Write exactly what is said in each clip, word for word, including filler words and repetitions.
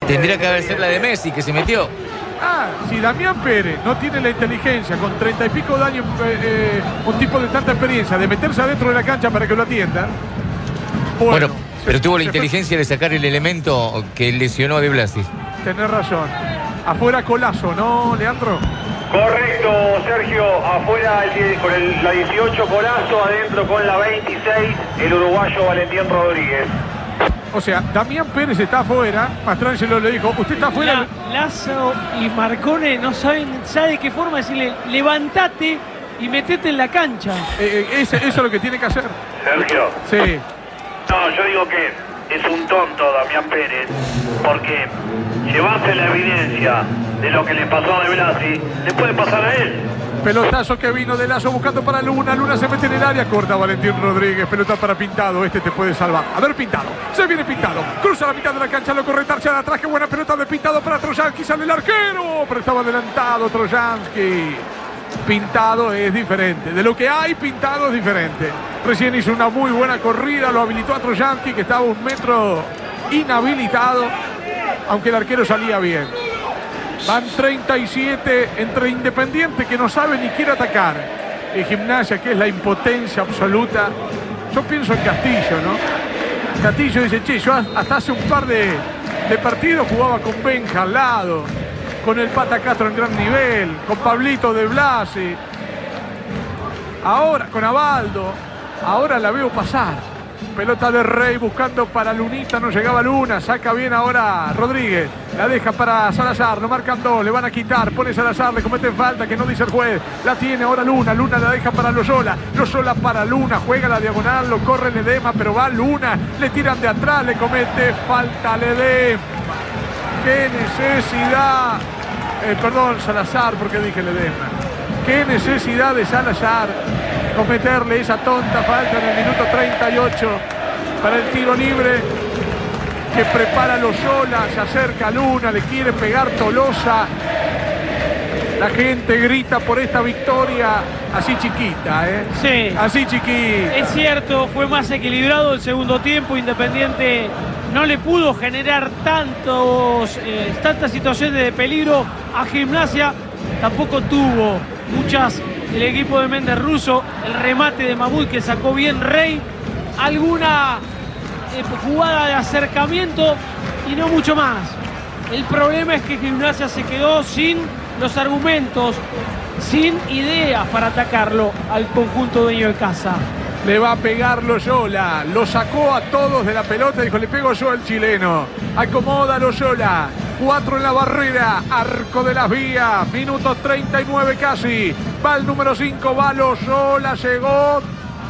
Tendría que haber sido la de Messi, que se metió. Ah, si Damián Pérez no tiene la inteligencia, con treinta y pico de años, eh, eh, un tipo de tanta experiencia, de meterse adentro de la cancha para que lo atiendan. Bueno, Bueno, se, pero tuvo la se inteligencia fue. de sacar el elemento que lesionó a De Blasi. Tenés razón. Afuera Colazo, ¿no, Leandro? Correcto, Sergio. Afuera el die- con el- la dieciocho Colazo, adentro con la veintiséis el uruguayo Valentín Rodríguez. O sea, Damián Pérez está afuera. Mastrangelo le dijo, usted está afuera. La- Lazo y Marcone no saben ya de qué forma decirle, levantate y metete en la cancha. Eh, eh, ese- eso es lo que tiene que hacer. Sergio. Sí. No, yo digo que es un tonto Damián Pérez, porque llevarse la evidencia de lo que le pasó a De Blasi, le puede pasar a él. Pelotazo que vino de Lazo buscando para Luna. Luna se mete en el área, corta Valentín Rodríguez. Pelota para Pintado. Este te puede salvar. A ver, Pintado. Se viene Pintado. Cruza la mitad de la cancha. Lo corre Tarcia de atrás. Qué buena pelota de Pintado para Trojansky. Sale el arquero. Pero estaba adelantado Trojansky. Pintado es diferente. De lo que hay, Pintado es diferente. Recién hizo una muy buena corrida. Lo habilitó a Trojansky, que estaba un metro inhabilitado. Aunque el arquero salía bien. Van treinta y siete entre Independiente, que no sabe ni quiere atacar, y Gimnasia, que es la impotencia absoluta. Yo pienso en Castillo, ¿no? Castillo dice, che, yo hasta hace un par de, de partidos jugaba con Benja al lado, con el Pata Castro en gran nivel, con Pablito de Blasi, ahora con Abaldo, ahora la veo pasar. Pelota de Rey buscando para Lunita, no llegaba Luna, saca bien ahora Rodríguez, la deja para Salazar, lo marcan dos, le van a quitar, pone Salazar, le cometen falta que no dice el juez, la tiene ahora Luna, Luna la deja para Loyola, Loyola para Luna, juega la diagonal, lo corre Ledema, pero va Luna, le tiran de atrás, le comete falta Ledema. Qué necesidad, eh, perdón Salazar, porque dije Ledema, qué necesidad de Salazar cometerle esa tonta falta en el minuto treinta y ocho para el tiro libre que prepara Loyola, se acerca a Luna, le quiere pegar Tolosa. La gente grita por esta victoria así chiquita, ¿eh? Sí. Así chiquita. Es cierto, fue más equilibrado el segundo tiempo. Independiente no le pudo generar tantos, eh, tantas situaciones de peligro a Gimnasia. Tampoco tuvo muchas el equipo de Méndez Russo. El remate de Mahmoud que sacó bien Rey. Alguna eh, jugada de acercamiento y no mucho más. El problema es que Gimnasia se quedó sin los argumentos, sin ideas para atacarlo al conjunto dueño de casa. Le va a pegar Loyola, lo sacó a todos de la pelota, dijo, le pego yo al chileno. Acomoda Loyola, cuatro en la barrera, arco de las vías, minuto treinta y nueve casi. Va el número cinco, va Loyola, llegó.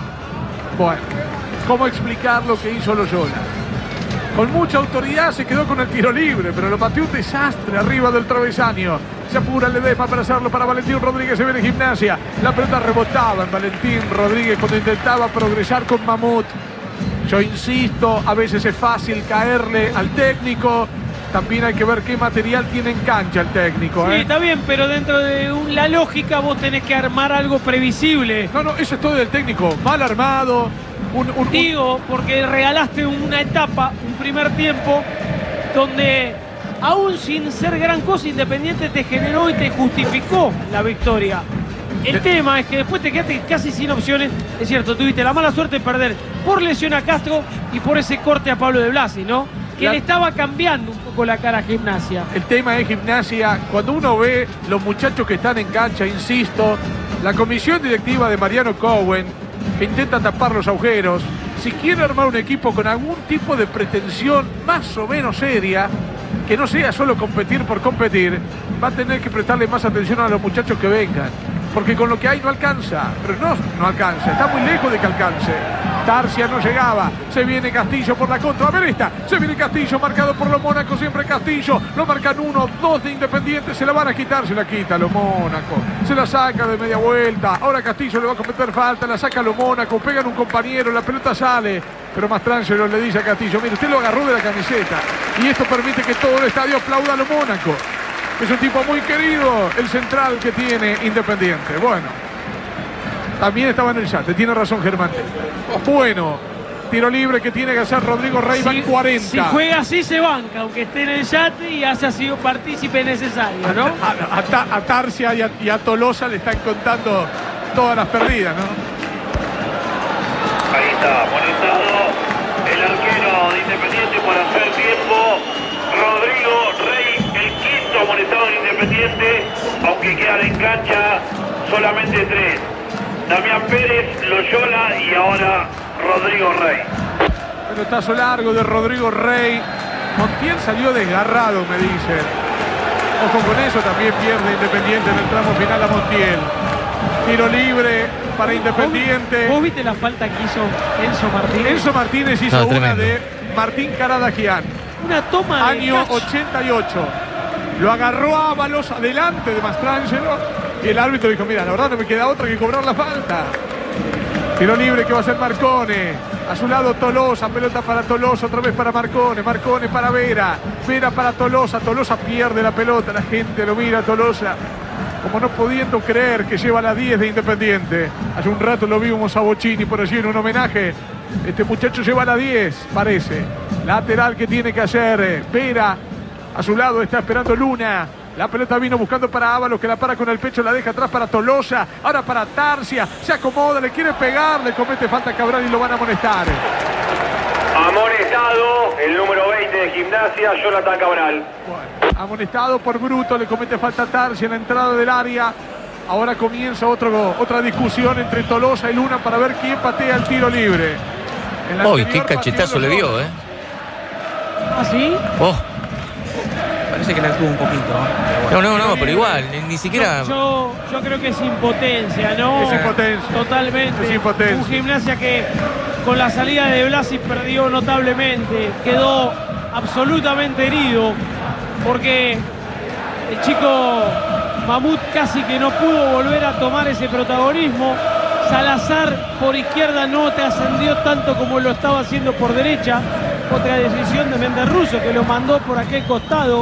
Bueno, ¿cómo explicar lo que hizo Loyola? Con mucha autoridad se quedó con el tiro libre, pero lo pateó un desastre arriba del travesaño. Se apura Ledesma para hacerlo para Valentín Rodríguez, se viene Gimnasia. La pelota rebotaba en Valentín Rodríguez cuando intentaba progresar con Mahmoud. Yo insisto, a veces es fácil caerle al técnico. También hay que ver qué material tiene en cancha el técnico, ¿eh? Sí, está bien, pero dentro de un, la lógica vos tenés que armar algo previsible. No, no, eso es todo del técnico. Mal armado. Un, un, Digo, porque regalaste una etapa, un primer tiempo, donde aún sin ser gran cosa, Independiente te generó y te justificó la victoria. El Eh. tema es que después te quedaste casi sin opciones. Es cierto, tuviste la mala suerte de perder por lesión a Castro y por ese corte a Pablo de Blasi, ¿no? Que La- le estaba cambiando un poco la cara a Gimnasia. El tema es Gimnasia. Cuando uno ve los muchachos que están en cancha, insisto, la comisión directiva de Mariano Cowen, que intenta tapar los agujeros, si quiere armar un equipo con algún tipo de pretensión más o menos seria, que no sea solo competir por competir, va a tener que prestarle más atención a los muchachos que vengan. Porque con lo que hay no alcanza, pero no, no alcanza, está muy lejos de que alcance. Tarcia no llegaba, se viene Castillo por la contra, a ver esta, se viene Castillo marcado por los Mónaco, siempre Castillo, lo marcan uno, dos de Independiente, se la van a quitar, se la quita los Mónaco, se la saca de media vuelta, ahora Castillo le va a cometer falta, la saca los Mónaco, pegan un compañero, la pelota sale, pero Mastrangelo le dice a Castillo, mire, usted lo agarró de la camiseta, y esto permite que todo el estadio aplauda a los Mónaco. Es un tipo muy querido, el central que tiene Independiente. Bueno, también estaba en el chat, tiene razón Germán. Bueno, Tiro libre que tiene que hacer Rodrigo Rey, van cuarenta. Si juega así se banca, aunque esté en el yate y haya sido partícipe necesario, ¿no? A, a, a Tarsia y a, y a Tolosa le están contando todas las perdidas, ¿no? Ahí está, amonestado el arquero de Independiente por hacer tiempo. Rodrigo Rey, el quinto amonestado en Independiente, aunque quedan en cancha solamente tres. Damián Pérez, Loyola y ahora Rodrigo Rey. Pelotazo largo de Rodrigo Rey. Montiel salió desgarrado, me dicen. Ojo con eso, también pierde Independiente en el tramo final a Montiel. Tiro libre para Independiente. ¿Vos viste la falta que hizo Enzo Martínez? Enzo Martínez hizo No, una tremendo. de Martín Caradagian. Una toma de Año cacho. ochenta y ocho. Lo agarró Ábalos adelante de Mastrangelo. Y el árbitro dijo, mira, la verdad no me queda otra que cobrar la falta. Tiro libre que va a ser Marcone. A su lado Tolosa, pelota para Tolosa, otra vez para Marcone. Marcone para Vera. Vera para Tolosa. Tolosa pierde la pelota. La gente lo mira a Tolosa como no pudiendo creer que lleva la diez de Independiente. Hace un rato lo vimos a Bocini por allí en un homenaje. Este muchacho lleva la diez, parece. Lateral que tiene que hacer Vera. A su lado está esperando Luna. La pelota vino buscando para Ábalos, que la para con el pecho, la deja atrás para Tolosa. Ahora para Tarsia. Se acomoda, le quiere pegar, le comete falta a Cabral y lo van a amonestar. Amonestado el número veinte de Gimnasia, Jonathan Cabral. Bueno, amonestado por bruto, le comete falta a Tarsia en la entrada del área. Ahora comienza otro, otra discusión entre Tolosa y Luna para ver quién patea el tiro libre. Uy, qué cachetazo le dio, ¿eh? ¿Ah, sí? Oh. Parece que la tuvo un poquito. No, no, no, pero igual, ni, ni siquiera... Yo, yo creo que es impotencia, ¿no? Es impotencia. Totalmente. Es impotencia. Un Gimnasia que con la salida de Blasi perdió notablemente. Quedó absolutamente herido porque el chico Mamut casi que no pudo volver a tomar ese protagonismo. Salazar por izquierda no te ascendió tanto como lo estaba haciendo por derecha. Otra decisión de Méndez Russo que lo mandó por aquel costado.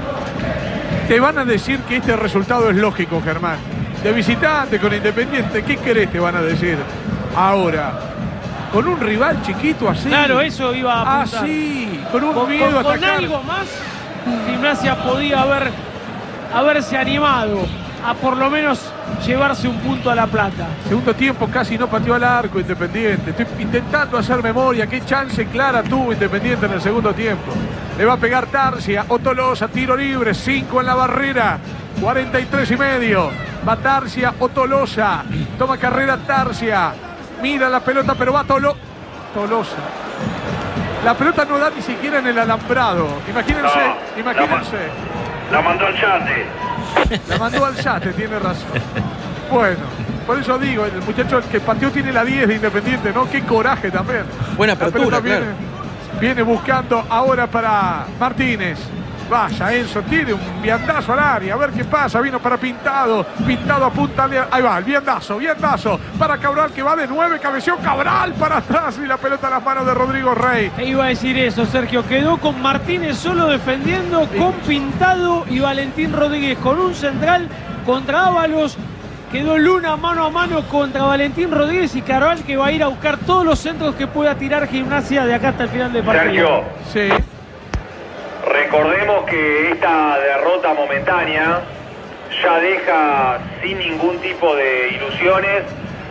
Te van a decir que este resultado es lógico, Germán. De visitante con Independiente, ¿qué querés? Te van a decir. Ahora, con un rival chiquito así. Claro, eso iba a apuntar. Así, con un Con, miedo con- a con atacar. algo más, Gimnasia podía haber haberse animado a por lo menos llevarse un punto a La Plata. Segundo tiempo casi no pateó al arco Independiente. Estoy intentando hacer memoria. Qué chance clara tuvo Independiente en el segundo tiempo. Le va a pegar Tarsia o Tolosa. Tiro libre. cinco en la barrera. cuarenta y tres y medio. Va Tarsia o Tolosa. Toma carrera Tarsia. Mira la pelota, pero va Tolo... Tolosa. La pelota no da ni siquiera en el alambrado. Imagínense, No, imagínense. La mandó al yate. La mandó al yate, tiene razón. Bueno, por eso digo, el muchacho que pateó tiene la diez de Independiente, ¿no? Qué coraje también. Buena La apertura, pelota viene, viene buscando ahora para Martínez. Vaya, Enzo, tiene un viandazo al área, a ver qué pasa, vino para Pintado, Pintado apunta al... Ahí va, el viandazo, viandazo, para Cabral que va de nueve, cabeció Cabral para atrás y la pelota en las manos de Rodrigo Rey. E iba a decir eso, Sergio, quedó con Martínez solo defendiendo, con Pintado y Valentín Rodríguez con un central contra Ábalos. Quedó Luna mano a mano contra Valentín Rodríguez y Carval que va a ir a buscar todos los centros que pueda tirar Gimnasia de acá hasta el final del partido. Sergio, Sí. recordemos que esta derrota momentánea ya deja sin ningún tipo de ilusiones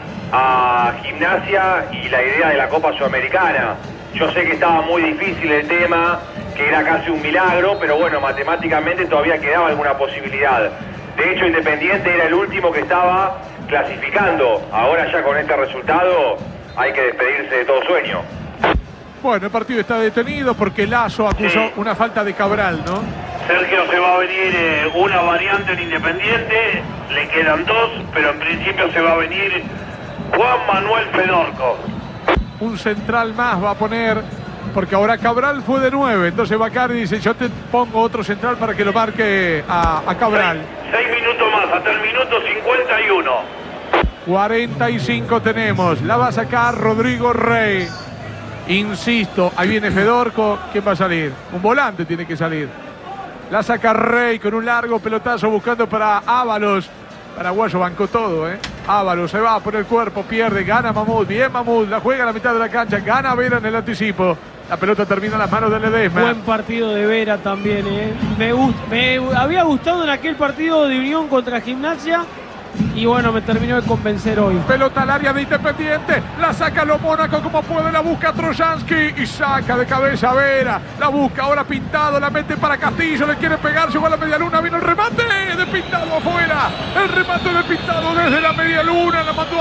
a Gimnasia y la idea de la Copa Sudamericana. Yo sé que estaba muy difícil el tema, que era casi un milagro, pero bueno, matemáticamente todavía quedaba alguna posibilidad. De hecho, Independiente era el último que estaba clasificando. Ahora ya con este resultado hay que despedirse de todo sueño. Bueno, el partido está detenido porque Lazo acusó Sí. una falta de Cabral, ¿no? Sergio, se va a venir eh, una variante en Independiente, le quedan dos, pero en principio se va a venir Juan Manuel Fedorco. Un central más va a poner, porque ahora Cabral fue de nueve, entonces Bacardi dice, yo te pongo otro central para que lo marque a, a Cabral. Seis, seis minutos más, hasta el minuto cincuenta y uno. cuarenta y cinco tenemos, la va a sacar Rodrigo Rey. Insisto, ahí viene Fedorco, ¿quién va a salir? Un volante tiene que salir. La saca Rey con un largo pelotazo buscando para Ábalos. Paraguayo bancó todo, ¿eh? Ábalos se va por el cuerpo, pierde, gana Mahmoud, bien Mahmoud, la juega a la mitad de la cancha, gana Vera en el anticipo. La pelota termina en las manos de Ledesma. Buen partido de Vera también, ¿eh? Me, gust me había gustado en aquel partido de Unión contra Gimnasia y bueno, me terminó de convencer hoy. Pelota al área de Independiente, la saca lo Mónaco como puede, la busca Trojansky y saca de cabeza Vera. La busca ahora Pintado, la mete para Castillo, le quiere pegar, llegó a la media luna, vino el remate de Pintado afuera. El remate de Pintado desde la media luna, la mandó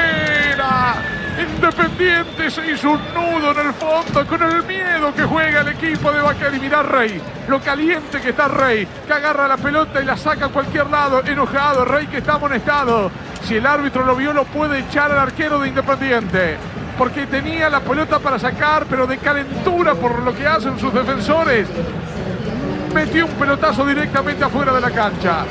afuera. Independiente se hizo un nudo en el fondo con el miedo que juega el equipo de Bacari. Mirá Rey, lo caliente que está Rey, que agarra la pelota y la saca a cualquier lado, enojado, Rey que está amonestado. Si el árbitro lo vio, lo puede echar al arquero de Independiente, porque tenía la pelota para sacar, pero de calentura por lo que hacen sus defensores, metió un pelotazo directamente afuera de la cancha.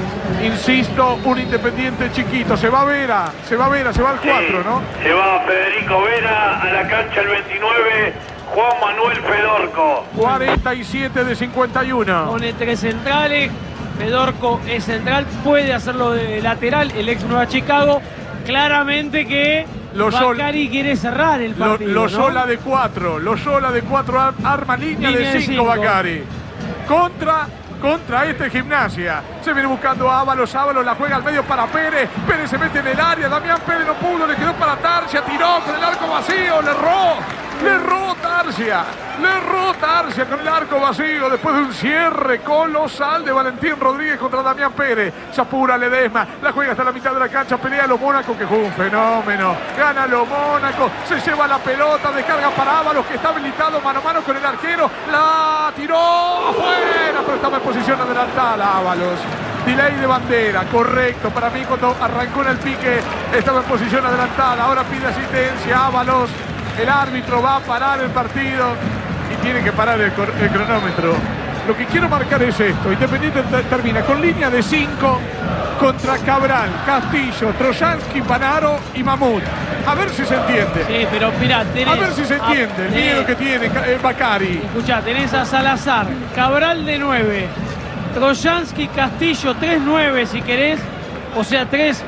Insisto, un Independiente chiquito. Se va Vera, se va Vera, se va al cuatro, ¿no? Se va Federico Vera a la cancha el veintinueve, Juan Manuel Fedorco. cuarenta y siete de cincuenta y uno. Pone tres centrales, Fedorco es central, puede hacerlo de lateral, el ex Nueva Chicago. Claramente que Bacari quiere cerrar el partido. Lo, lo ¿no? sola de cuatro, lo sola de cuatro, arma línea, línea de cinco Bacari. Contra... Contra este Gimnasia. Se viene buscando a Ábalos. Ábalos la juega al medio para Pérez. Pérez se mete en el área. Damián Pérez no pudo. Le quedó para Tarsia. Tiró con el arco vacío. Le erró. Le erró Tarsia. Le erró Tarsia con el arco vacío. Después de un cierre colosal de Valentín Rodríguez contra Damián Pérez. Se apura Ledesma. La juega hasta la mitad de la cancha. Pelea lo Mónaco, que juega un fenómeno. Gana lo Mónaco. Se lleva la pelota. Descarga para Ábalos, que está habilitado mano a mano con el arquero. La tiró afuera. Pero estaba en posición adelantada Ábalos. Delay de bandera, correcto. Para mí cuando arrancó en el pique estaba en posición adelantada. Ahora pide asistencia Ábalos. El árbitro va a parar el partido y tiene que parar el, el cronómetro. Lo que quiero marcar es esto. Independiente termina con línea de cinco contra Cabral, Castillo, Trojansky, Panaro y Mahmoud. A ver si se entiende. Sí, pero mirá, tenés... A ver si se entiende a, el miedo que tiene eh, Bacari. Escuchá, tenés a Salazar, Cabral de nueve, Trojansky, Castillo, tres nueve si querés. O sea, tres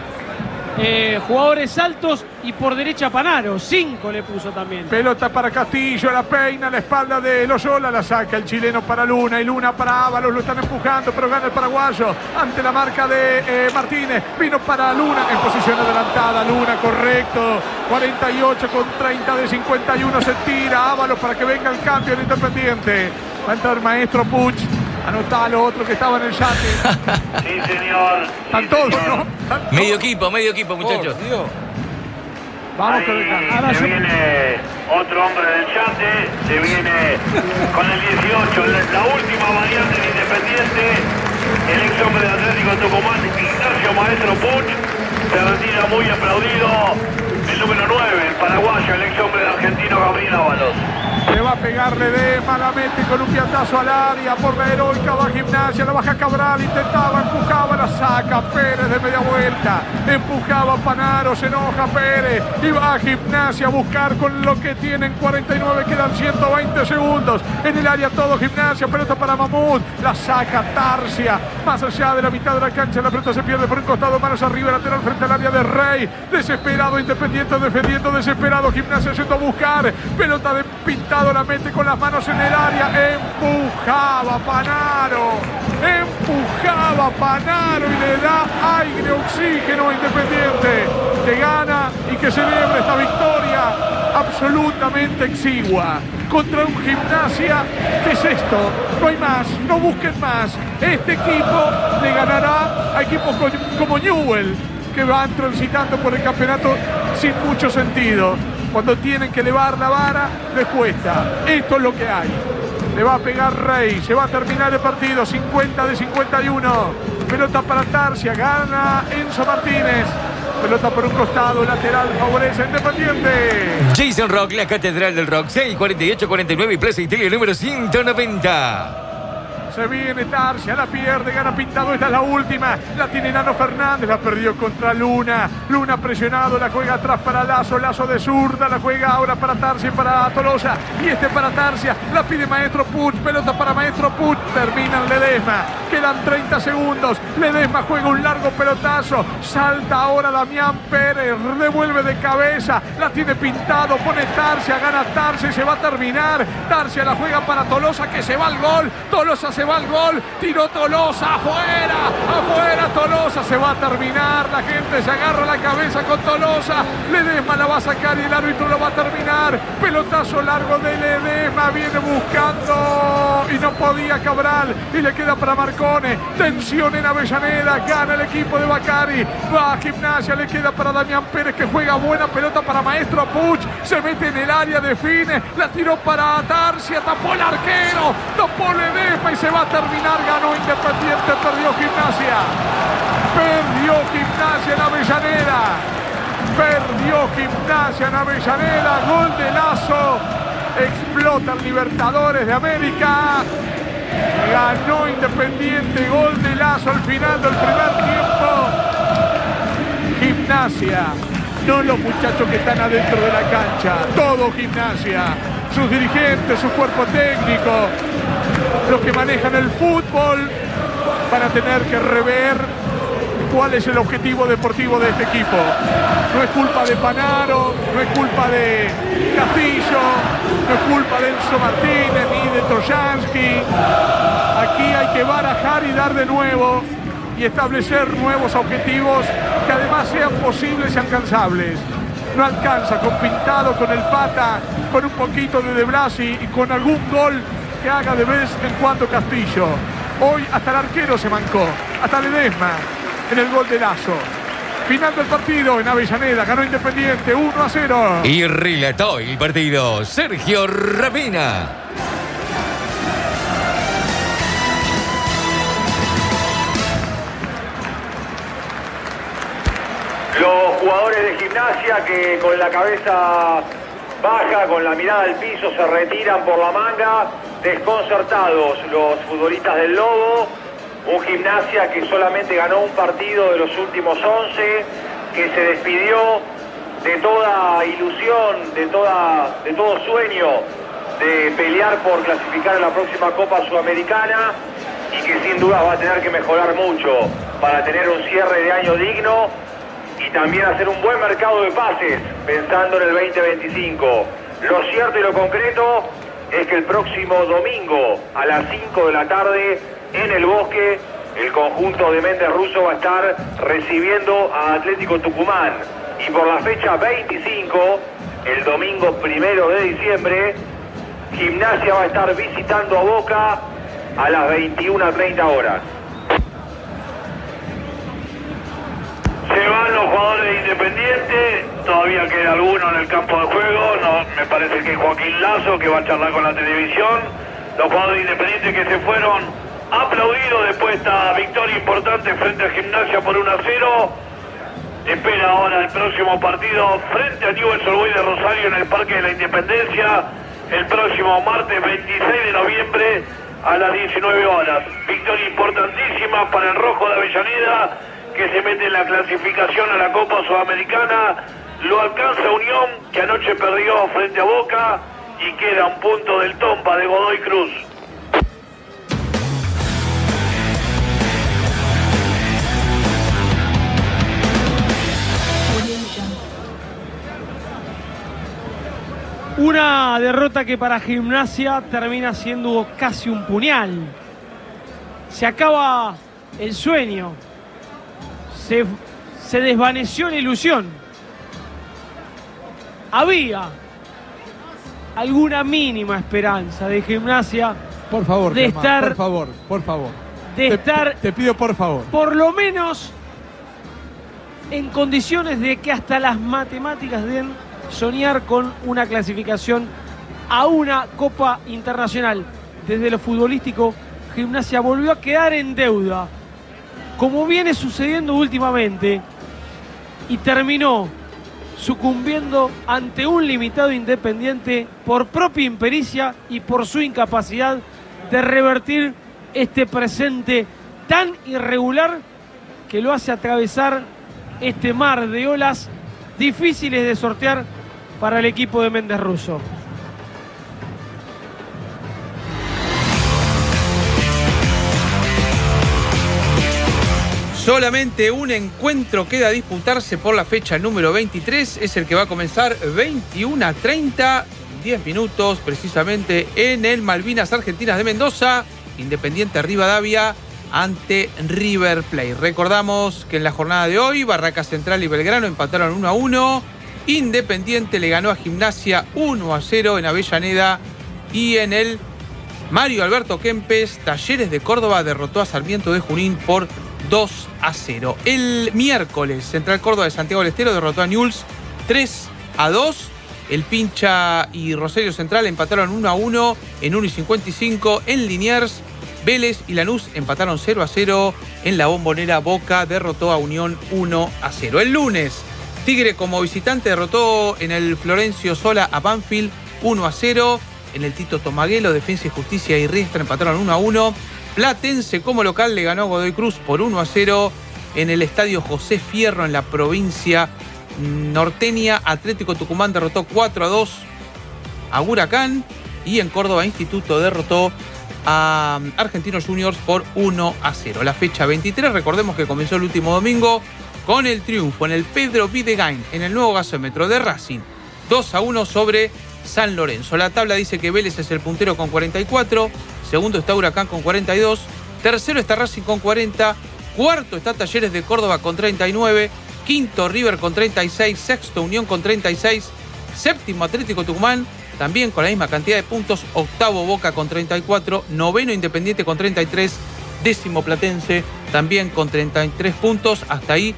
eh, jugadores altos y por derecha Panaro, cinco le puso también. Pelota para Castillo, la peina, la espalda de Loyola, la saca el chileno para Luna y Luna para Ábalos, lo están empujando, pero gana el paraguayo ante la marca de eh, Martínez. Vino para Luna en posición adelantada, Luna, correcto. cuarenta y ocho con treinta de cincuenta y uno, se tira Ábalos para que venga el cambio en Independiente. Va a entrar Maestro Puch. Anotá a los otros que estaban en el yate. Sí, señor. Están todos, ¿no? Están Medio todos. equipo, medio equipo, muchachos. Oh, vamos con el cambio. Ahí Ahora se yo- viene otro hombre del yate, se viene con el dieciocho, la, la última variante de Independiente, el ex hombre de Atlético Tucumán, Ignacio Maestro Puch, se retira muy aplaudido, el número nueve, el paraguayo, el ex hombre de Argentino, Gabriel Ábalos. Le va a pegar Ledesma, la mete con un piantazo al área, por la heroica va Gimnasia, la baja Cabral, intentaba, empujaba, la saca Pérez de media vuelta, empujaba Panaro, se enoja Pérez y va a Gimnasia a buscar con lo que tienen cuarenta y nueve, quedan ciento veinte segundos, en el área todo Gimnasia, pelota para Mahmoud, la saca Tarsia, más allá de la mitad de la cancha, la pelota se pierde por un costado, manos arriba, lateral frente al área de Rey, desesperado Independiente defendiendo, desesperado Gimnasia yendo a buscar, pelota de Pintado, la mete con las manos en el área, empujaba Panaro, empujaba Panaro y le da aire, oxígeno a Independiente, que gana y que celebra esta victoria absolutamente exigua contra un Gimnasia. ¿Qué es esto? No hay más, no busquen más. Este equipo le ganará a equipos como Newell, que van transitando por el campeonato sin mucho sentido. Cuando tienen que elevar la vara, les cuesta. Esto es lo que hay. Le va a pegar Rey, se va a terminar el partido, cincuenta de cincuenta y uno. Pelota para Tarsia, gana Enzo Martínez. Pelota por un costado, lateral, favorece a Independiente. Jason Rock, la catedral del rock. seis cuarenta y ocho cuarenta y nueve y Plaza Italia número ciento noventa. Se viene Tarsia, la pierde, gana Pintado, esta es la última. La tiene Nano Fernández, la perdió contra Luna. Luna presionado, la juega atrás para Lazo, Lazo de zurda, la juega ahora para Tarsia y para Tolosa. Y este para Tarsia, la pide Maestro Puch, pelota para Maestro Puch. Termina Ledesma, quedan treinta segundos. Ledesma juega un largo pelotazo. Salta ahora Damián Pérez, devuelve de cabeza. La tiene Pintado, pone Tarsia, gana Tarsia y se va a terminar. Tarsia la juega para Tolosa, que se va al gol. Tolosa se va al gol, tiró Tolosa, afuera, afuera Tolosa, se va a terminar. La gente se agarra la cabeza con Tolosa. Ledesma la va a sacar y el árbitro lo va a terminar. Pelotazo largo de Ledesma, viene buscando y no podía Cabral y le queda para Marcone. Tensión en Avellaneda, gana el equipo de Bacari. Va a Gimnasia, le queda para Damián Pérez, que juega buena pelota para Maestro Puch. Se mete en el área, define, la tiró para Tarsia, tapó el arquero, tapó Ledesma y se va a terminar. Ganó Independiente, perdió Gimnasia. Perdió Gimnasia en Avellaneda. Perdió Gimnasia en Avellaneda. Gol de Lazo. Explota el Libertadores de América. Ganó Independiente. Gol de Lazo al final del primer tiempo. Gimnasia. No los muchachos que están adentro de la cancha. Todo Gimnasia. Sus dirigentes, su cuerpo técnico, los que manejan el fútbol, van a tener que rever cuál es el objetivo deportivo de este equipo. No es culpa de Panaro, no es culpa de Castillo, no es culpa de Enzo Martínez ni de Trojansky. Aquí hay que barajar y dar de nuevo y establecer nuevos objetivos que además sean posibles y alcanzables. No alcanza con Pintado, con el Pata, con un poquito de De Blasi y con algún gol que haga de vez en cuando Castillo. Hoy hasta el arquero se mancó, hasta Ledesma en el gol de Lazo. Final del partido en Avellaneda, ganó Independiente uno a cero. Y relató el partido Sergio Ravena. Los jugadores de Gimnasia que con la cabeza baja, con la mirada al piso, se retiran por la manga, desconcertados los futbolistas del Lobo. Un Gimnasia que solamente ganó un partido de los últimos once, que se despidió de toda ilusión, de, toda, de todo sueño de pelear por clasificar en la próxima Copa Sudamericana y que sin duda va a tener que mejorar mucho para tener un cierre de año digno y también hacer un buen mercado de pases pensando en el veinte veinticinco. Lo cierto y lo concreto es que el próximo domingo a las cinco de la tarde en el Bosque el conjunto de Méndez Russo va a estar recibiendo a Atlético Tucumán y por la fecha veinticinco, el domingo primero de diciembre, Gimnasia va a estar visitando a Boca a las veintiuna treinta horas. Se van los jugadores de Independiente, todavía queda alguno en el campo de juego, no, me parece que Joaquín Lazo, que va a charlar con la televisión. Los jugadores de Independiente que se fueron aplaudidos después de esta victoria importante frente a Gimnasia por uno a cero. Espera ahora el próximo partido frente a Newell's Old Boys de Rosario en el Parque de la Independencia el próximo martes veintiséis de noviembre a las diecinueve horas. Victoria importantísima para el Rojo de Avellaneda, que se mete en la clasificación a la Copa Sudamericana. Lo alcanza Unión, que anoche perdió frente a Boca y queda un punto del Tomba de Godoy Cruz. Una derrota que para Gimnasia termina siendo casi un puñal. Se acaba el sueño. Se, se desvaneció la ilusión. Había alguna mínima esperanza de Gimnasia. Por favor, de Germán, estar, por favor, por favor. De te, estar, te pido por favor. Por lo menos en condiciones de que hasta las matemáticas den soñar con una clasificación a una Copa Internacional. Desde lo futbolístico, Gimnasia volvió a quedar en deuda, como viene sucediendo últimamente, y terminó sucumbiendo ante un limitado Independiente por propia impericia y por su incapacidad de revertir este presente tan irregular que lo hace atravesar este mar de olas difíciles de sortear para el equipo de Méndez Russo. Solamente un encuentro queda a disputarse por la fecha número veintitrés. Es el que va a comenzar veintiuno a treinta, diez minutos precisamente, en el Malvinas Argentinas de Mendoza. Independiente Rivadavia ante River Plate. Recordamos que en la jornada de hoy Barraca Central y Belgrano empataron uno a uno. Independiente le ganó a Gimnasia uno a cero en Avellaneda. Y en el Mario Alberto Kempes, Talleres de Córdoba derrotó a Sarmiento de Junín por dos a cero. El miércoles, Central Córdoba de Santiago del Estero derrotó a Newell's tres a dos. El Pincha y Rosario Central empataron uno a uno en uno y cincuenta y cinco. En Liniers, Vélez y Lanús empataron cero a cero. En la Bombonera, Boca derrotó a Unión uno a cero. El lunes, Tigre como visitante derrotó en el Florencio Sola a Banfield uno a cero. En el Tito Tomaguelo, Defensa y Justicia y Riestra empataron uno a uno. Platense como local le ganó a Godoy Cruz por uno a cero. En el Estadio José Fierro en la provincia norteña, Atlético Tucumán derrotó cuatro a dos a Huracán. Y en Córdoba, Instituto derrotó a Argentinos Juniors por uno a cero. La fecha veintitrés, recordemos que comenzó el último domingo con el triunfo en el Pedro Videgain, en el nuevo gasómetro de Racing, dos a uno sobre San Lorenzo. La tabla dice que Vélez es el puntero con cuarenta y cuatro, segundo está Huracán con cuarenta y dos, tercero está Racing con cuarenta, cuarto está Talleres de Córdoba con treinta y nueve, quinto River con treinta y seis, sexto Unión con treinta y seis, séptimo Atlético Tucumán también con la misma cantidad de puntos, octavo Boca con treinta y cuatro, noveno Independiente con treinta y tres, décimo Platense también con treinta y tres puntos. Hasta ahí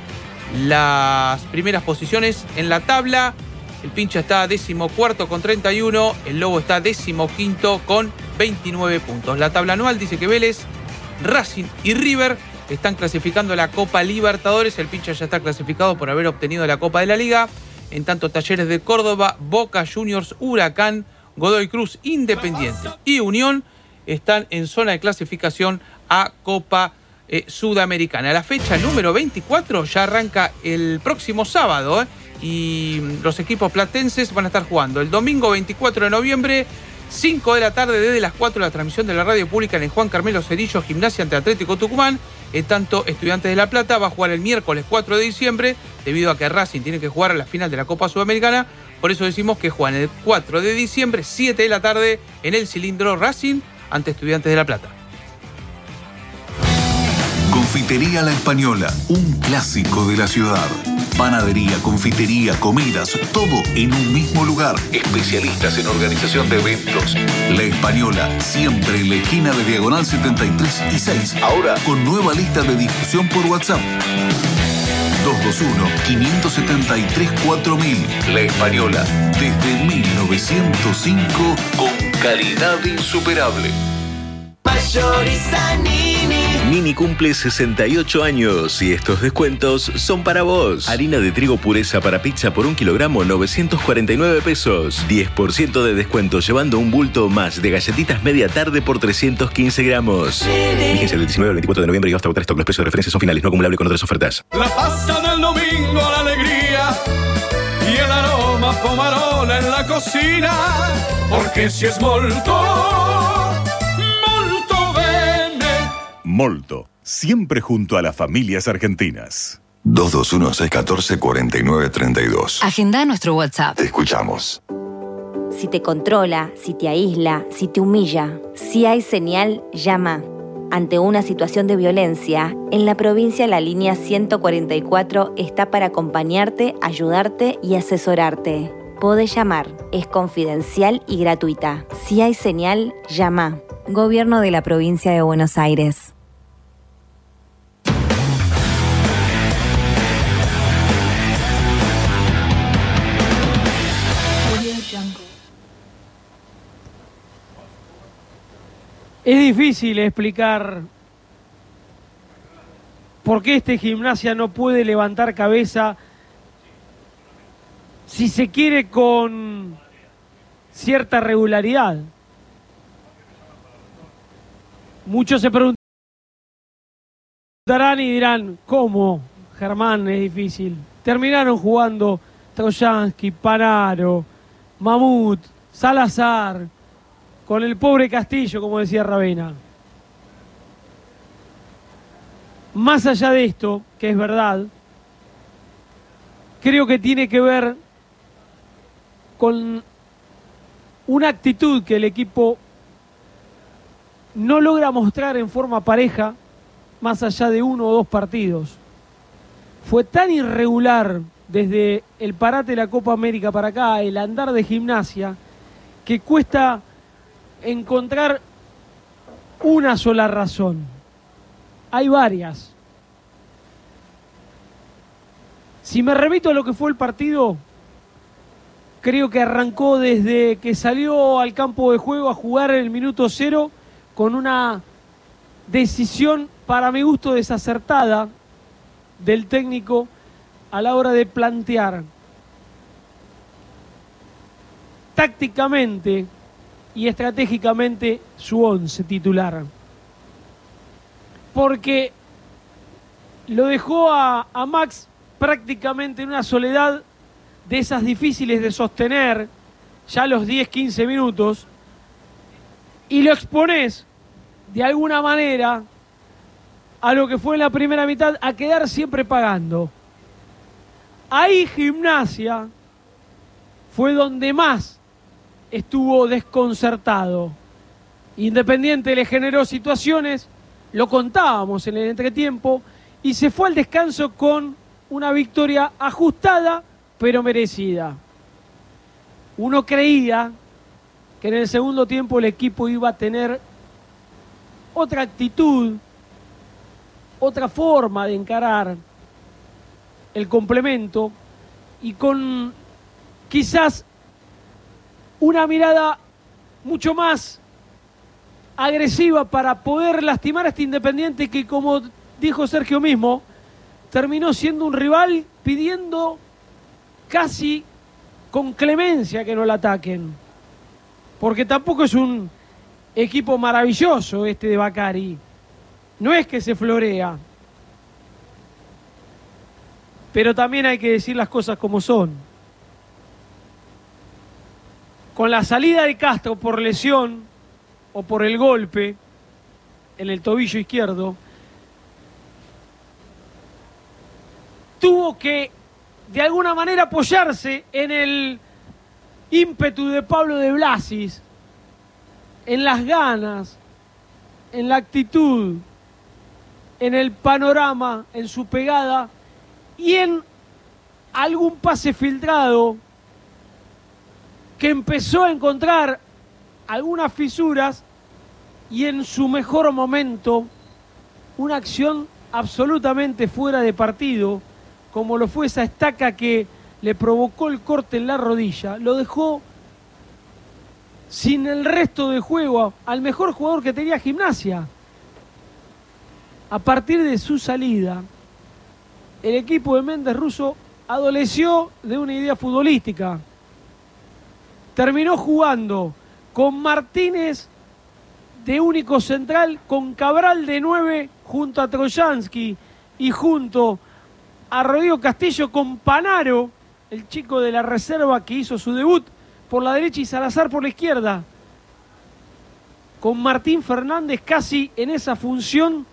las primeras posiciones en la tabla. El Pincha está décimo cuarto con treinta y uno, el Lobo está décimo quinto con veintinueve puntos. La tabla anual dice que Vélez, Racing y River están clasificando a la Copa Libertadores. El Pincha ya está clasificado por haber obtenido la Copa de la Liga. En tanto, Talleres de Córdoba, Boca Juniors, Huracán, Godoy Cruz, Independiente y Unión están en zona de clasificación a Copa eh, Sudamericana. La fecha número veinticuatro ya arranca el próximo sábado, ¿eh? Y los equipos platenses van a estar jugando el domingo veinticuatro de noviembre, cinco de la tarde, desde las cuatro, la transmisión de la radio pública en el Juan Carmelo Cerillo, Gimnasia ante Atlético Tucumán. En tanto, Estudiantes de La Plata va a jugar el miércoles cuatro de diciembre, debido a que Racing tiene que jugar a la final de la Copa Sudamericana. Por eso decimos que juegan el cuatro de diciembre, siete de la tarde, en el cilindro, Racing ante Estudiantes de La Plata. Confitería La Española, un clásico de la ciudad. Panadería, confitería, comidas, todo en un mismo lugar. Especialistas en organización de eventos. La Española, siempre en la esquina de Diagonal setenta y tres y seis. Ahora con nueva lista de difusión por WhatsApp. dos dos uno, cinco siete tres, cuatro mil. La Española, desde mil novecientos cinco, con calidad insuperable. Mayoriza Nini. Nini cumple sesenta y ocho años y estos descuentos son para vos. Harina de trigo pureza para pizza por un kilogramo, novecientos cuarenta y nueve pesos. diez por ciento de descuento llevando un bulto más de galletitas media tarde por trescientos quince gramos. Vigencia del diecinueve al veinticuatro de noviembre y hasta agotar stock. Los precios de referencia son finales, no acumulables con otras ofertas. La pasta del domingo, la alegría y el aroma pomarola en la cocina. Porque si es molto... Molto, siempre junto a las familias argentinas. dos dos uno, seis uno cuatro, cuatro nueve tres dos. Agenda nuestro WhatsApp. Te escuchamos. Si te controla, si te aísla, si te humilla, si hay señal, llama. Ante una situación de violencia, en la provincia la línea ciento cuarenta y cuatro está para acompañarte, ayudarte y asesorarte. Podés llamar, es confidencial y gratuita. Si hay señal, llama. Gobierno de la Provincia de Buenos Aires. Es difícil explicar por qué este Gimnasia no puede levantar cabeza, si se quiere, con cierta regularidad. Muchos se preguntarán y dirán, ¿cómo? Germán, es difícil. Terminaron jugando Trojansky, Panaro, Mamut, Salazar, con el pobre Castillo, como decía Ravena. Más allá de esto, que es verdad, creo que tiene que ver con una actitud que el equipo no logra mostrar en forma pareja más allá de uno o dos partidos. Fue tan irregular desde el parate de la Copa América para acá, el andar de Gimnasia, que cuesta encontrar una sola razón. Hay varias. Si me remito a lo que fue el partido, creo que arrancó desde que salió al campo de juego a jugar en el minuto cero con una decisión, para mi gusto, desacertada del técnico a la hora de plantear tácticamente y estratégicamente su once titular. Porque lo dejó a, a Max prácticamente en una soledad de esas difíciles de sostener ya los diez, quince minutos, y lo exponés de alguna manera a lo que fue en la primera mitad, a quedar siempre pagando. Ahí Gimnasia fue donde más estuvo desconcertado. Independiente le generó situaciones, lo contábamos en el entretiempo, y se fue al descanso con una victoria ajustada, pero merecida. Uno creía que en el segundo tiempo el equipo iba a tener otra actitud, otra forma de encarar el complemento, y con quizás una mirada mucho más agresiva para poder lastimar a este Independiente que, como dijo Sergio mismo, terminó siendo un rival pidiendo casi con clemencia que no la ataquen, porque tampoco es un equipo maravilloso este de Bacari, no es que se florea, pero también hay que decir las cosas como son. Con la salida de Castro por lesión o por el golpe en el tobillo izquierdo, tuvo que de alguna manera apoyarse en el ímpetu de Pablo de Blasis, en las ganas, en la actitud, en el panorama, en su pegada y en algún pase filtrado que empezó a encontrar algunas fisuras, y en su mejor momento una acción absolutamente fuera de partido, como lo fue esa estaca que le provocó el corte en la rodilla, lo dejó sin el resto de juego al mejor jugador que tenía Gimnasia. A partir de su salida, el equipo de Méndez Russo adoleció de una idea futbolística. Terminó jugando con Martínez de único central, con Cabral de nueve junto a Trojansky y junto a Rodrigo Castillo, con Panaro, el chico de la reserva que hizo su debut, por la derecha y Salazar por la izquierda, con Martín Fernández casi en esa función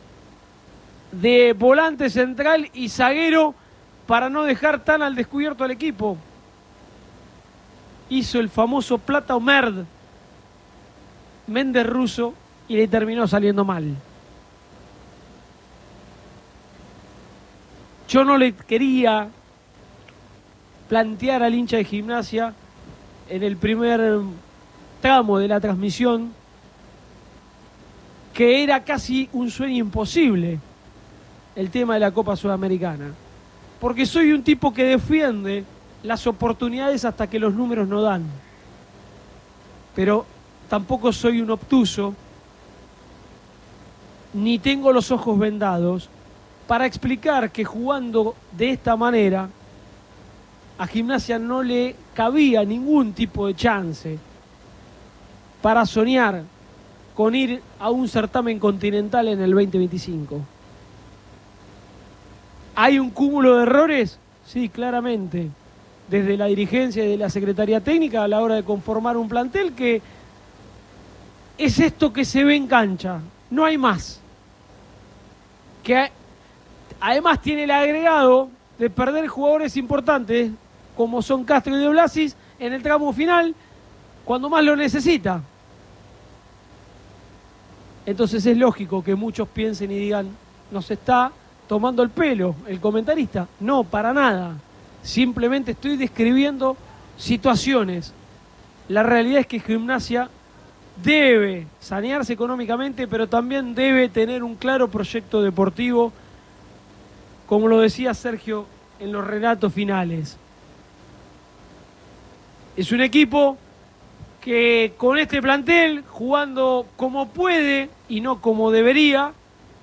de volante central y zaguero para no dejar tan al descubierto al equipo. Hizo el famoso Plata o Merd Méndez Russo y le terminó saliendo mal. Yo no le quería plantear al hincha de Gimnasia en el primer tramo de la transmisión que era casi un sueño imposible el tema de la Copa Sudamericana, porque soy un tipo que defiende las oportunidades hasta que los números no dan, pero tampoco soy un obtuso ni tengo los ojos vendados para explicar que jugando de esta manera a Gimnasia no le cabía ningún tipo de chance para soñar con ir a un certamen continental en el veinte veinticinco. ¿Hay un cúmulo de errores? Sí, claramente. Desde la dirigencia y de la Secretaría Técnica a la hora de conformar un plantel que es esto que se ve en cancha. No hay más. Que además tiene el agregado de perder jugadores importantes como son Castro y De Blasis en el tramo final cuando más lo necesita. Entonces es lógico que muchos piensen y digan, nos está tomando el pelo el comentarista. No, para nada. Simplemente estoy describiendo situaciones. La realidad es que Gimnasia debe sanearse económicamente, pero también debe tener un claro proyecto deportivo, como lo decía Sergio en los relatos finales. Es un equipo que con este plantel, jugando como puede y no como debería,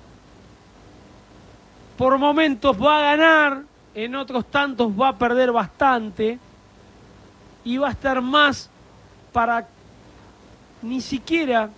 por momentos va a ganar, en otros tantos va a perder bastante y va a estar más para ni siquiera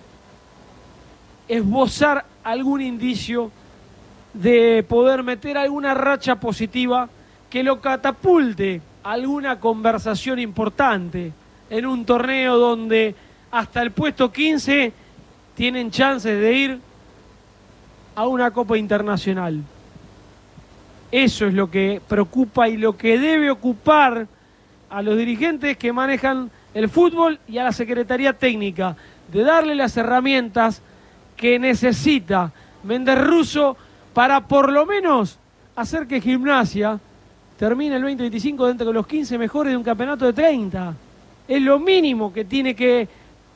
esbozar algún indicio de poder meter alguna racha positiva que lo catapulte a alguna conversación importante en un torneo donde hasta el puesto quince tienen chances de ir a una Copa Internacional. Eso es lo que preocupa y lo que debe ocupar a los dirigentes que manejan el fútbol y a la Secretaría Técnica, de darle las herramientas que necesita Méndez Russo para por lo menos hacer que Gimnasia termine el veinte veinticinco dentro de los quince mejores de un campeonato de treinta. Es lo mínimo que tiene que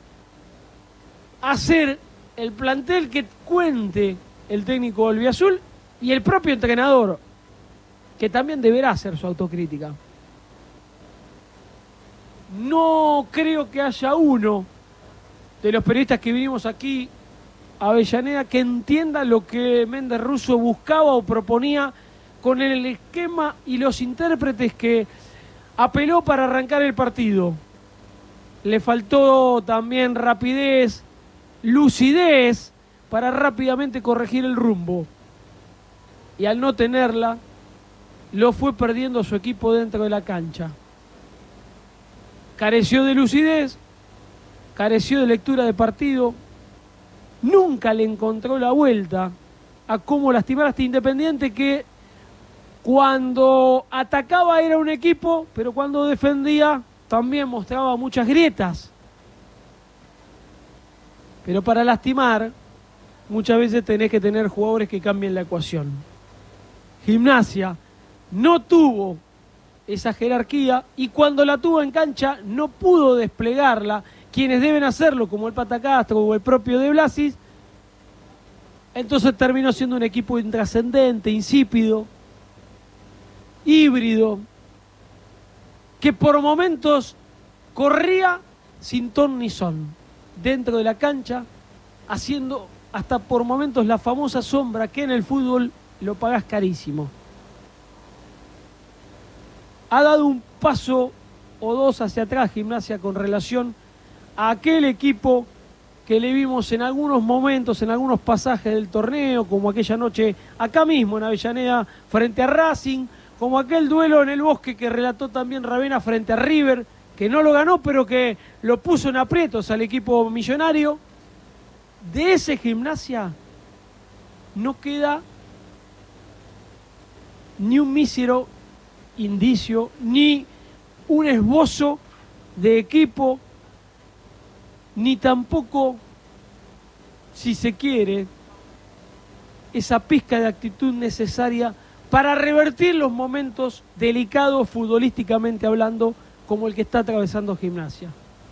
hacer el plantel que cuente el técnico albiazul y el propio entrenador, que también deberá hacer su autocrítica. No creo que haya uno de los periodistas que vinimos aquí a Avellaneda que entienda lo que Méndez Russo buscaba o proponía con el esquema y los intérpretes que apeló para arrancar el partido. Le faltó también rapidez, lucidez para rápidamente corregir el rumbo. Y al no tenerla, lo fue perdiendo su equipo dentro de la cancha. Careció de lucidez, careció de lectura de partido, nunca le encontró la vuelta a cómo lastimar a este Independiente que cuando atacaba era un equipo, pero cuando defendía también mostraba muchas grietas. Pero para lastimar, muchas veces tenés que tener jugadores que cambien la ecuación. Gimnasia no tuvo esa jerarquía y cuando la tuvo en cancha no pudo desplegarla. Quienes deben hacerlo, como el Pata Castro o el propio De Blasis, entonces terminó siendo un equipo intrascendente, insípido, híbrido, que por momentos corría sin ton ni son dentro de la cancha, haciendo hasta por momentos la famosa sombra que en el fútbol lo pagás carísimo. Ha dado un paso o dos hacia atrás Gimnasia con relación a aquel equipo que le vimos en algunos momentos, en algunos pasajes del torneo, como aquella noche acá mismo en Avellaneda frente a Racing, como aquel duelo en el Bosque que relató también Ravena frente a River, que no lo ganó pero que lo puso en aprietos al equipo millonario. De ese Gimnasia no queda ni un mísero indicio, ni un esbozo de equipo, ni tampoco, si se quiere, esa pizca de actitud necesaria para revertir los momentos delicados futbolísticamente hablando como el que está atravesando Gimnasia.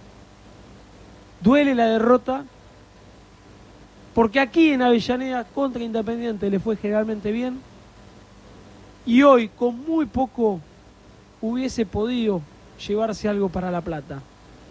Duele la derrota porque aquí en Avellaneda contra Independiente le fue generalmente bien y hoy con muy poco hubiese podido llevarse algo para La Plata.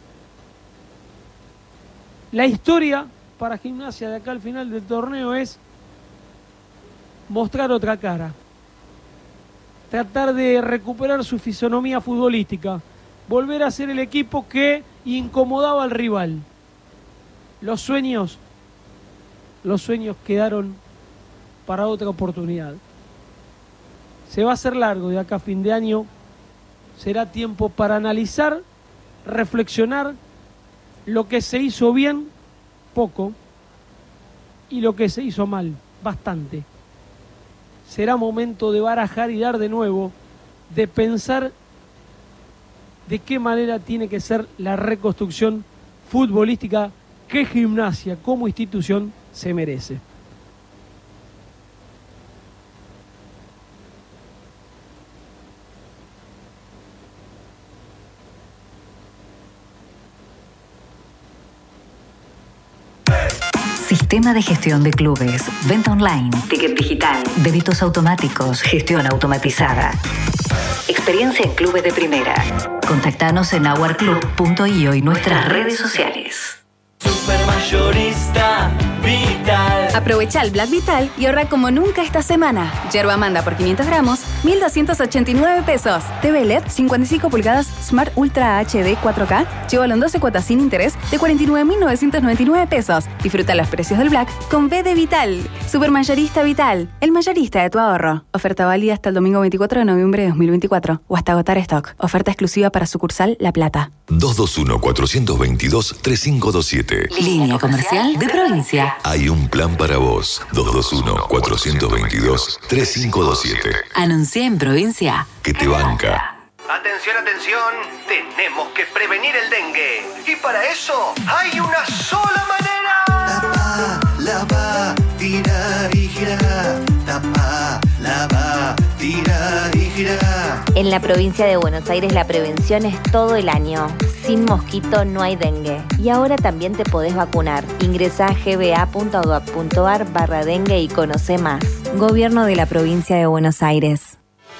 La historia para Gimnasia de acá al final del torneo es mostrar otra cara, tratar de recuperar su fisonomía futbolística, volver a ser el equipo que incomodaba al rival. Los sueños, los sueños quedaron para otra oportunidad. Se va a hacer largo de acá a fin de año. Será tiempo para analizar, reflexionar lo que se hizo bien, poco, y lo que se hizo mal, bastante. Será momento de barajar y dar de nuevo, de pensar de qué manera tiene que ser la reconstrucción futbolística que Gimnasia como institución se merece. Sistema de gestión de clubes, venta online, ticket digital, débitos automáticos, gestión automatizada. Experiencia en clubes de primera. Contactanos en our club punto io y nuestras redes sociales. Supermayorista Vital. Aprovecha el Black Vital y ahorra como nunca esta semana. Yerba Manda por quinientos gramos, mil doscientos ochenta y nueve pesos. T V L E D cincuenta y cinco pulgadas Smart Ultra H D cuatro K. Llévalo en doce cuotas sin interés de cuarenta y nueve mil novecientos noventa y nueve pesos. Disfruta los precios del Black con B de Vital. Supermayorista Vital, el mayorista de tu ahorro. Oferta válida hasta el domingo veinticuatro de noviembre de dos mil veinticuatro o hasta agotar stock. Oferta exclusiva para sucursal La Plata. dos dos uno, cuatro dos dos, tres cinco dos siete. Línea comercial de provincia. Hay un plan para vos. dos dos uno, cuatro dos dos, tres cinco dos siete. Anuncia en provincia. Que te banca. Atención, atención, tenemos que prevenir el dengue. Y para eso hay una sola manera. Tapa, lava, tirar y girar. Tapa, lava, tirar y girar. En la provincia de Buenos Aires la prevención es todo el año. Sin mosquito no hay dengue. Y ahora también te podés vacunar. Ingresá a g b a punto gov punto a r barra dengue y conoce más. Gobierno de la provincia de Buenos Aires.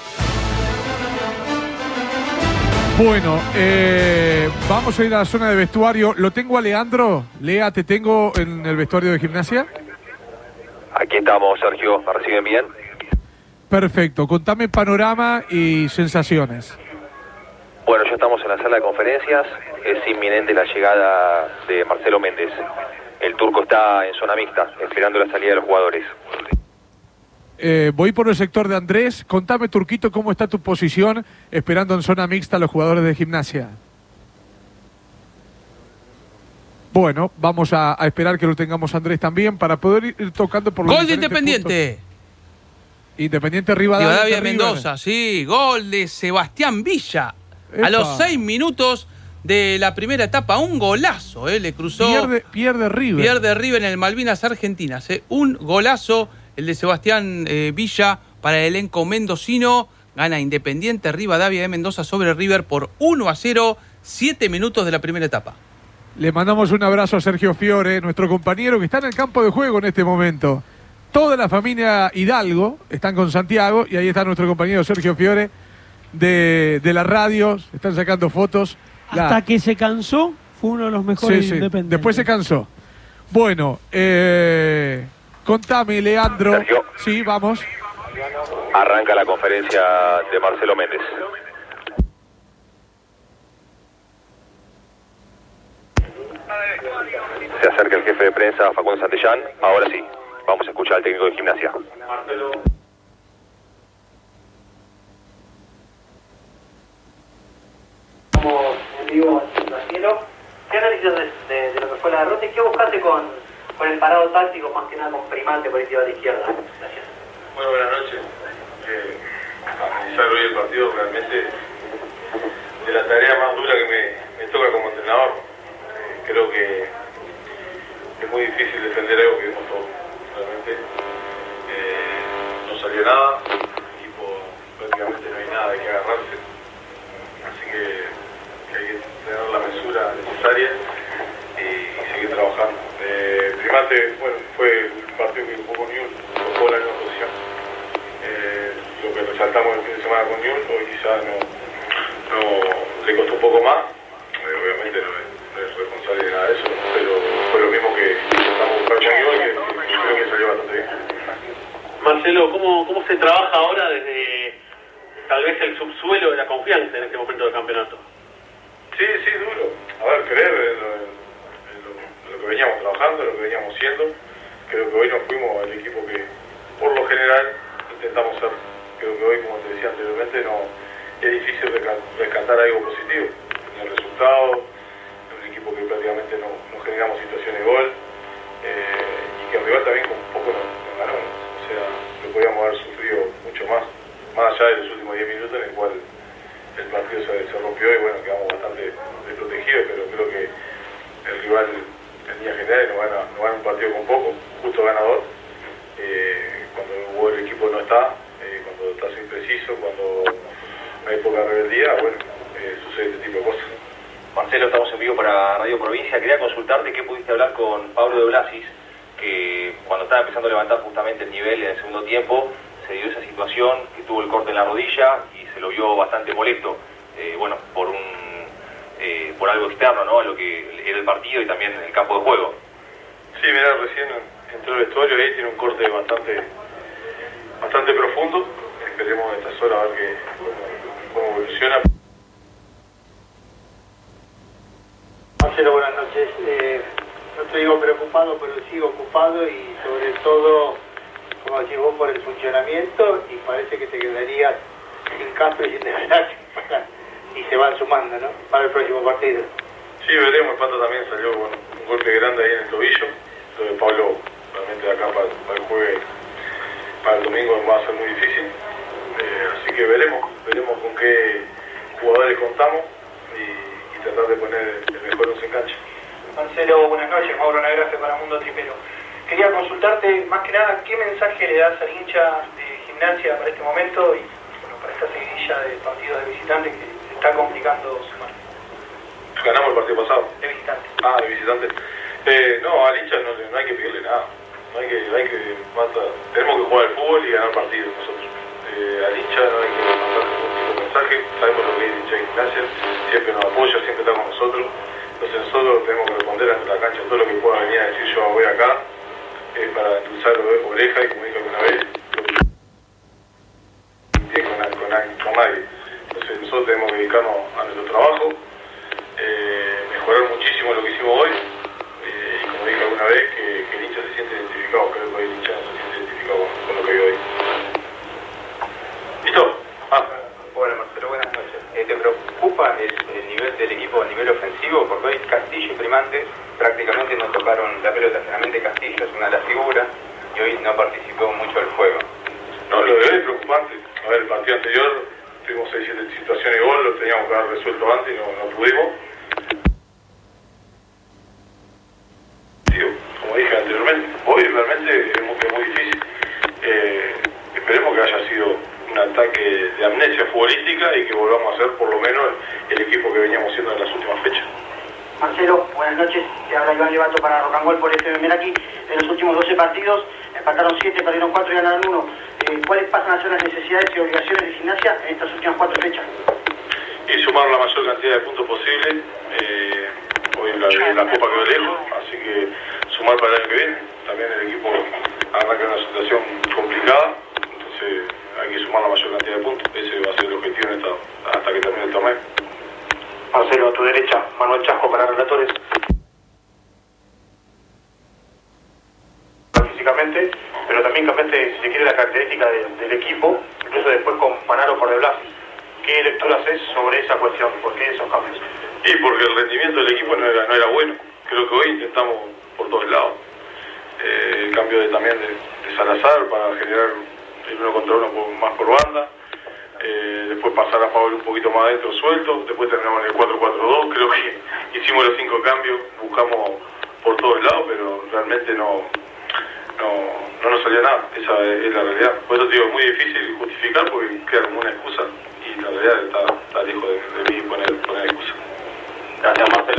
Bueno, eh, vamos a ir a la zona de vestuario. ¿Lo tengo a Leandro? Lea, ¿te tengo en el vestuario de Gimnasia? Aquí estamos, Sergio. ¿Me reciben bien? Perfecto. Contame panorama y sensaciones. Bueno, ya estamos en la sala de conferencias. Es inminente la llegada de Marcelo Méndez. El turco está en zona mixta, esperando la salida de los jugadores. Eh, voy por el sector de Andrés. Contame, Turquito, cómo está tu posición esperando en zona mixta a los jugadores de Gimnasia. Bueno, vamos a, a esperar que lo tengamos Andrés también para poder ir, ir tocando por los Gol de Independiente. Puntos. Independiente Rivadavia. Rivadavia Mendoza, sí. Gol de Sebastián Villa. Epa. A los seis minutos de la primera etapa, un golazo, ¿eh? Le cruzó. Pierde, pierde River. Pierde River en el Malvinas Argentinas, ¿eh? Un golazo, el de Sebastián eh, Villa para el elenco mendocino. Gana Independiente Rivadavia de Mendoza sobre River por uno a cero, siete minutos de la primera etapa. Le mandamos un abrazo a Sergio Fiore, nuestro compañero que está en el campo de juego en este momento. Toda la familia Hidalgo están con Santiago y ahí está nuestro compañero Sergio Fiore de, de la radio. Están sacando fotos. Hasta la... que se cansó, fue uno de los mejores sí, sí. Independientes. Después se cansó. Bueno, eh, contame, Leandro. Sergio. Sí, vamos. Arranca la conferencia de Marcelo Méndez. Se acerca el jefe de prensa, Facundo Santillán. Ahora sí, vamos a escuchar al técnico de Gimnasia. Como digo, ¿qué análisis de, de, de lo que fue la derrota y qué buscaste con, con el parado táctico, más que nada con Primante por izquierda a la izquierda? Gracias. Bueno, buenas noches. Eh, analizar hoy el partido realmente de la tarea más dura que me, me toca como entrenador. Eh, creo que es muy difícil defender algo que vimos todos. Realmente eh, no salió nada, el equipo prácticamente no hay nada de que agarrarse. Así que, que hay que tener la mesura necesaria y, y seguir trabajando. Eh, Primante, bueno, fue el partido que jugó con Newell, jugó la misma posición. Eh, lo que resaltamos el fin de semana con Newell, hoy quizás no, no le costó un poco más. Eh, obviamente no es, no es responsable de nada de eso, pero fue lo mismo que intentamos buscar con Newell, que, que creo que salió bastante bien. Marcelo, ¿cómo, ¿cómo se trabaja ahora desde tal vez el subsuelo de la confianza en este momento del campeonato? Sí, sí, duro. A ver, creer en lo, en lo, en lo que que veníamos trabajando, lo que veníamos siendo. Creo que hoy nos fuimos el equipo que, por lo general, intentamos ser. Creo que hoy, como te decía anteriormente, no es difícil rescatar algo positivo. En el resultado, un equipo que prácticamente no, no generamos situaciones de gol, eh, y que el rival también con poco nos, nos ganó. O sea, lo podíamos haber sufrido mucho más, más allá de los últimos diez minutos en el cual el partido se, se rompió y bueno, quedamos bastante desprotegidos, pero creo que el rival en líneas generales nos gana, nos gana un partido con poco, justo ganador. Eh, cuando el equipo no está, eh, cuando estás impreciso, cuando hay poca rebeldía, bueno, eh, sucede este tipo de cosas. Marcelo, estamos en vivo para Radio Provincia. Quería consultarte qué pudiste hablar con Pablo de Blasis, que cuando estaba empezando a levantar justamente el nivel en el segundo tiempo, se dio esa situación, que tuvo el corte en la rodilla y se lo vio bastante molesto, eh, bueno, por un eh, por algo externo, ¿no?, a lo que era el partido y también el campo de juego. Sí, mirá, recién entró el vestuario y ahí tiene un corte bastante bastante profundo. Esperemos a estas horas a ver que, cómo, cómo evoluciona. Marcelo, buenas noches. Eh, no te digo preocupado, pero sigo ocupado y sobre todo, como decís vos, por el funcionamiento, y parece que te quedarías sin campo y sin desgaste y se van sumando, ¿no?, para el próximo partido. Sí, veremos. El Pato también salió con un golpe grande ahí en el tobillo. Lo de Pablo, realmente de acá para, para el jueves, para el domingo va a ser muy difícil. Eh, así que veremos, veremos con qué jugadores contamos y, y tratar de poner el mejor once en cancha. Marcelo, buenas noches. Mauro Nagrafe para Mundo Tripero. Quería consultarte, más que nada, ¿qué mensaje le das al hincha de Gimnasia para este momento y bueno, para esta seguidilla de partidos de visitantes que se está complicando sumar? Ganamos el partido pasado. De visitante. Ah, de visitante. Eh, no, al hincha no, no hay que pedirle nada. No hay que, hay que basta, tenemos que jugar al fútbol y ganar partidos nosotros. Eh, al hincha no hay que mandar ningún tipo de mensaje. Sabemos lo que es el hincha de Gimnasia. Siempre nos apoya, siempre está con nosotros. Entonces nosotros tenemos que responder a nuestra cancha todo lo que pueda venir a decir yo voy acá, eh, para endulzar oreja y como dije alguna vez, bien con, con, con nadie. Entonces nosotros tenemos que dedicarnos a nuestro trabajo, eh, mejorar muchísimo lo que hicimos hoy, eh, y como dije alguna vez, que, que el hincha se siente identificado. Creo que hoy el hincha no se siente identificado con, con lo que vio hoy. ¿Listo? Ah. Hola Marcelo, buenas noches. Eh, ¿Te preocupa el, el nivel del equipo a nivel ofensivo? Porque hoy Castillo y Primante prácticamente no tocaron la pelota, generalmente Castillo es una de las figuras y hoy no participó mucho del juego. No, lo de hoy es preocupante. A ver, el partido anterior tuvimos seis siete situaciones de gol, lo teníamos que haber resuelto antes y no, no pudimos. Como dije anteriormente, hoy realmente es muy, es muy difícil. Eh, esperemos que haya sido un ataque de amnesia futbolística y que volvamos a ser por lo menos el equipo que veníamos siendo en las últimas fechas. Marcelo, buenas noches. Te habla Iván Levato para Rocangol por F M Meraki. En los últimos doce partidos empataron siete, perdieron cuatro y ganaron uno. Eh, ¿Cuáles pasan a ser las necesidades y obligaciones de Gimnasia en estas últimas cuatro fechas? Y sumar la mayor cantidad de puntos posible. Eh, hoy la, la Copa quedó lejos, así que sumar para el año que viene. También el equipo arranca en una situación complicada, entonces hay que sumar la mayor cantidad de puntos. Ese va a ser el objetivo en esta, hasta que termine el torneo. Marcelo, a tu derecha, Manuel Chasco para Relatores. Físicamente, pero también cambiaste, si se quiere, la característica de, del equipo, incluso después con Panaro por De Blasi. ¿Qué lectura haces sobre esa cuestión? ¿Por qué esos cambios? Y porque el rendimiento del equipo no era, no era bueno. Creo que hoy intentamos por todos lados. Eh, el cambio de, también de, de Salazar para generar el uno contra uno por, más por banda. Eh, después pasar a Pablo un poquito más adentro suelto. Después terminamos en el cuatro cuatro dos. Creo que hicimos los cinco cambios, buscamos por todos lados, pero realmente no, no, no nos salió nada. Esa es, es la realidad. Por eso digo, es muy difícil justificar porque queda como una excusa. Y la realidad está, está lejos de, de mí poner, poner excusa. Gracias, Marcelo.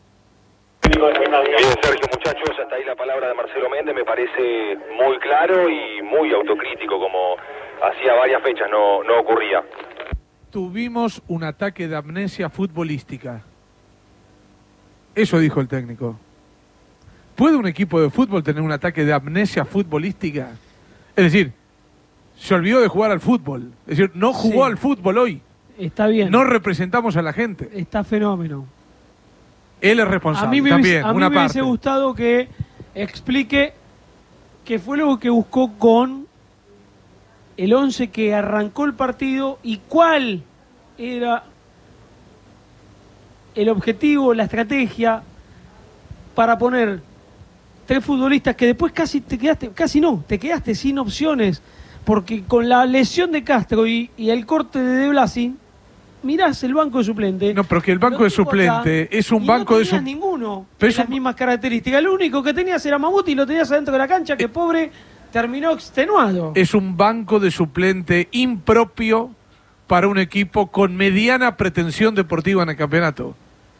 Bien, Sergio, muchachos, hasta ahí la palabra de Marcelo Méndez me parece muy claro y muy autocrítico, como hacía varias fechas no, no ocurría. Tuvimos un ataque de amnesia futbolística. Eso dijo el técnico. ¿Puede un equipo de fútbol tener un ataque de amnesia futbolística? Es decir, se olvidó de jugar al fútbol. Es decir, no jugó Sí. al fútbol hoy. Está bien. No representamos a la gente. Está fenómeno. Él es responsable a mí me también, hubiese, a mí una me parte. hubiese gustado que explique qué fue lo que buscó con el once que arrancó el partido y cuál era el objetivo, la estrategia para poner tres futbolistas que después casi te quedaste, casi no, te quedaste sin opciones, porque con la lesión de Castro y, y el corte de De Blasi, mirás el banco de suplente. No, pero que el banco de suplente acá, es un y banco no de tenías suplente. ninguno Pero de las mismas características. Lo único que tenías era Mamuti y lo tenías adentro de la cancha, que pobre terminó extenuado. Es un banco de suplente impropio para un equipo con mediana pretensión deportiva en el campeonato.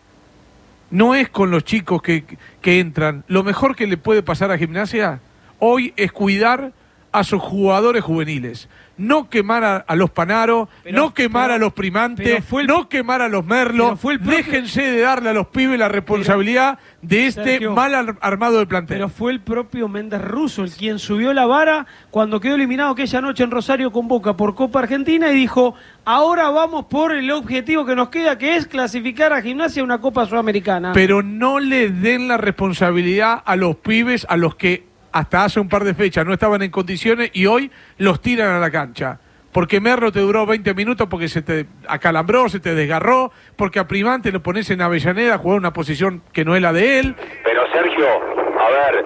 No es con los chicos que, que entran. Lo mejor que le puede pasar a Gimnasia hoy es cuidar a sus jugadores juveniles. No quemar a, a los Panaro, Pero- no quemar pero- a los Primantes, pero fue el- no quemar a los Merlo. pero fue el propio- Déjense de darle a los pibes la responsabilidad de este Sergio, mal ar- armado del plantel. Pero fue el propio Méndez Russo el quien subió la vara cuando quedó eliminado aquella noche en Rosario con Boca por Copa Argentina y dijo, ahora vamos por el objetivo que nos queda, que es clasificar a Gimnasia a una Copa Sudamericana. Pero no le den la responsabilidad a los pibes a los que hasta hace un par de fechas no estaban en condiciones y hoy los tiran a la cancha. Porque Merlo te duró veinte minutos porque se te acalambró, se te desgarró, porque a Primante lo pones en Avellaneda a jugar una posición que no es la de él. Pero Sergio, a ver,